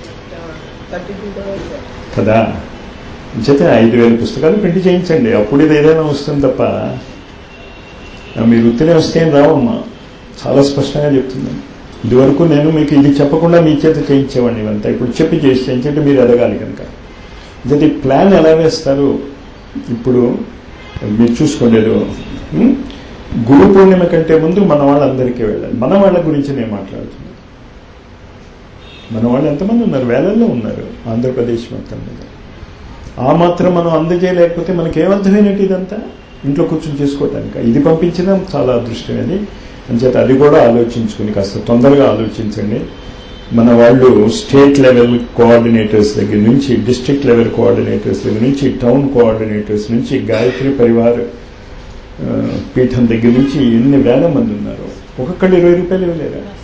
కదా? చేత ఐదు వేల పుస్తకాలు ప్రింట్ చేయించండి. అప్పుడు ఇది ఏదైనా వస్తుంది తప్ప మీరు వృత్తినే వస్తే ఏం రావమ్మా. చాలా స్పష్టంగా చెప్తున్నాను. ఇదివరకు నేను మీకు ఇది చెప్పకుండా మీ చేత చేయించేవాడిని ఇవంతా. ఇప్పుడు చెప్పి చేసి చేయించంటే మీరు ఎదగాలి కనుక. ఇది ప్లాన్ ఎలా వేస్తారు ఇప్పుడు మీరు చూసుకోలేదు. గురు పూర్ణిమ కంటే ముందు మన వాళ్ళందరికీ వెళ్ళాలి. మన వాళ్ళ గురించి నేను మాట్లాడుతున్నాను. మన వాళ్ళు ఎంతమంది ఉన్నారు? వేలల్లో ఉన్నారు ఆంధ్రప్రదేశ్ మొత్తం మీద. ఆ మాత్రం మనం అందజేయలేకపోతే మనకేమర్థమైనట్టు ఇదంతా ఇంట్లో కూర్చొని చేసుకోవటానికి. ఇది పంపించడం చాలా అదృష్టమని అంచేత అది కూడా ఆలోచించుకుని కాస్త తొందరగా ఆలోచించండి. మన వాళ్ళు స్టేట్ లెవెల్ కోఆర్డినేటర్స్ దగ్గర నుంచి, డిస్ట్రిక్ట్ లెవెల్ కోఆర్డినేటర్స్ దగ్గర నుంచి, టౌన్ కోఆర్డినేటర్స్ నుంచి, గాయత్రి పరివార్ పీఠం దగ్గర నుంచి ఎన్ని వేల మంది ఉన్నారు. ఒక్కొక్కళ్ళు ఇరవై రూపాయలు ఇవ్వలేరా?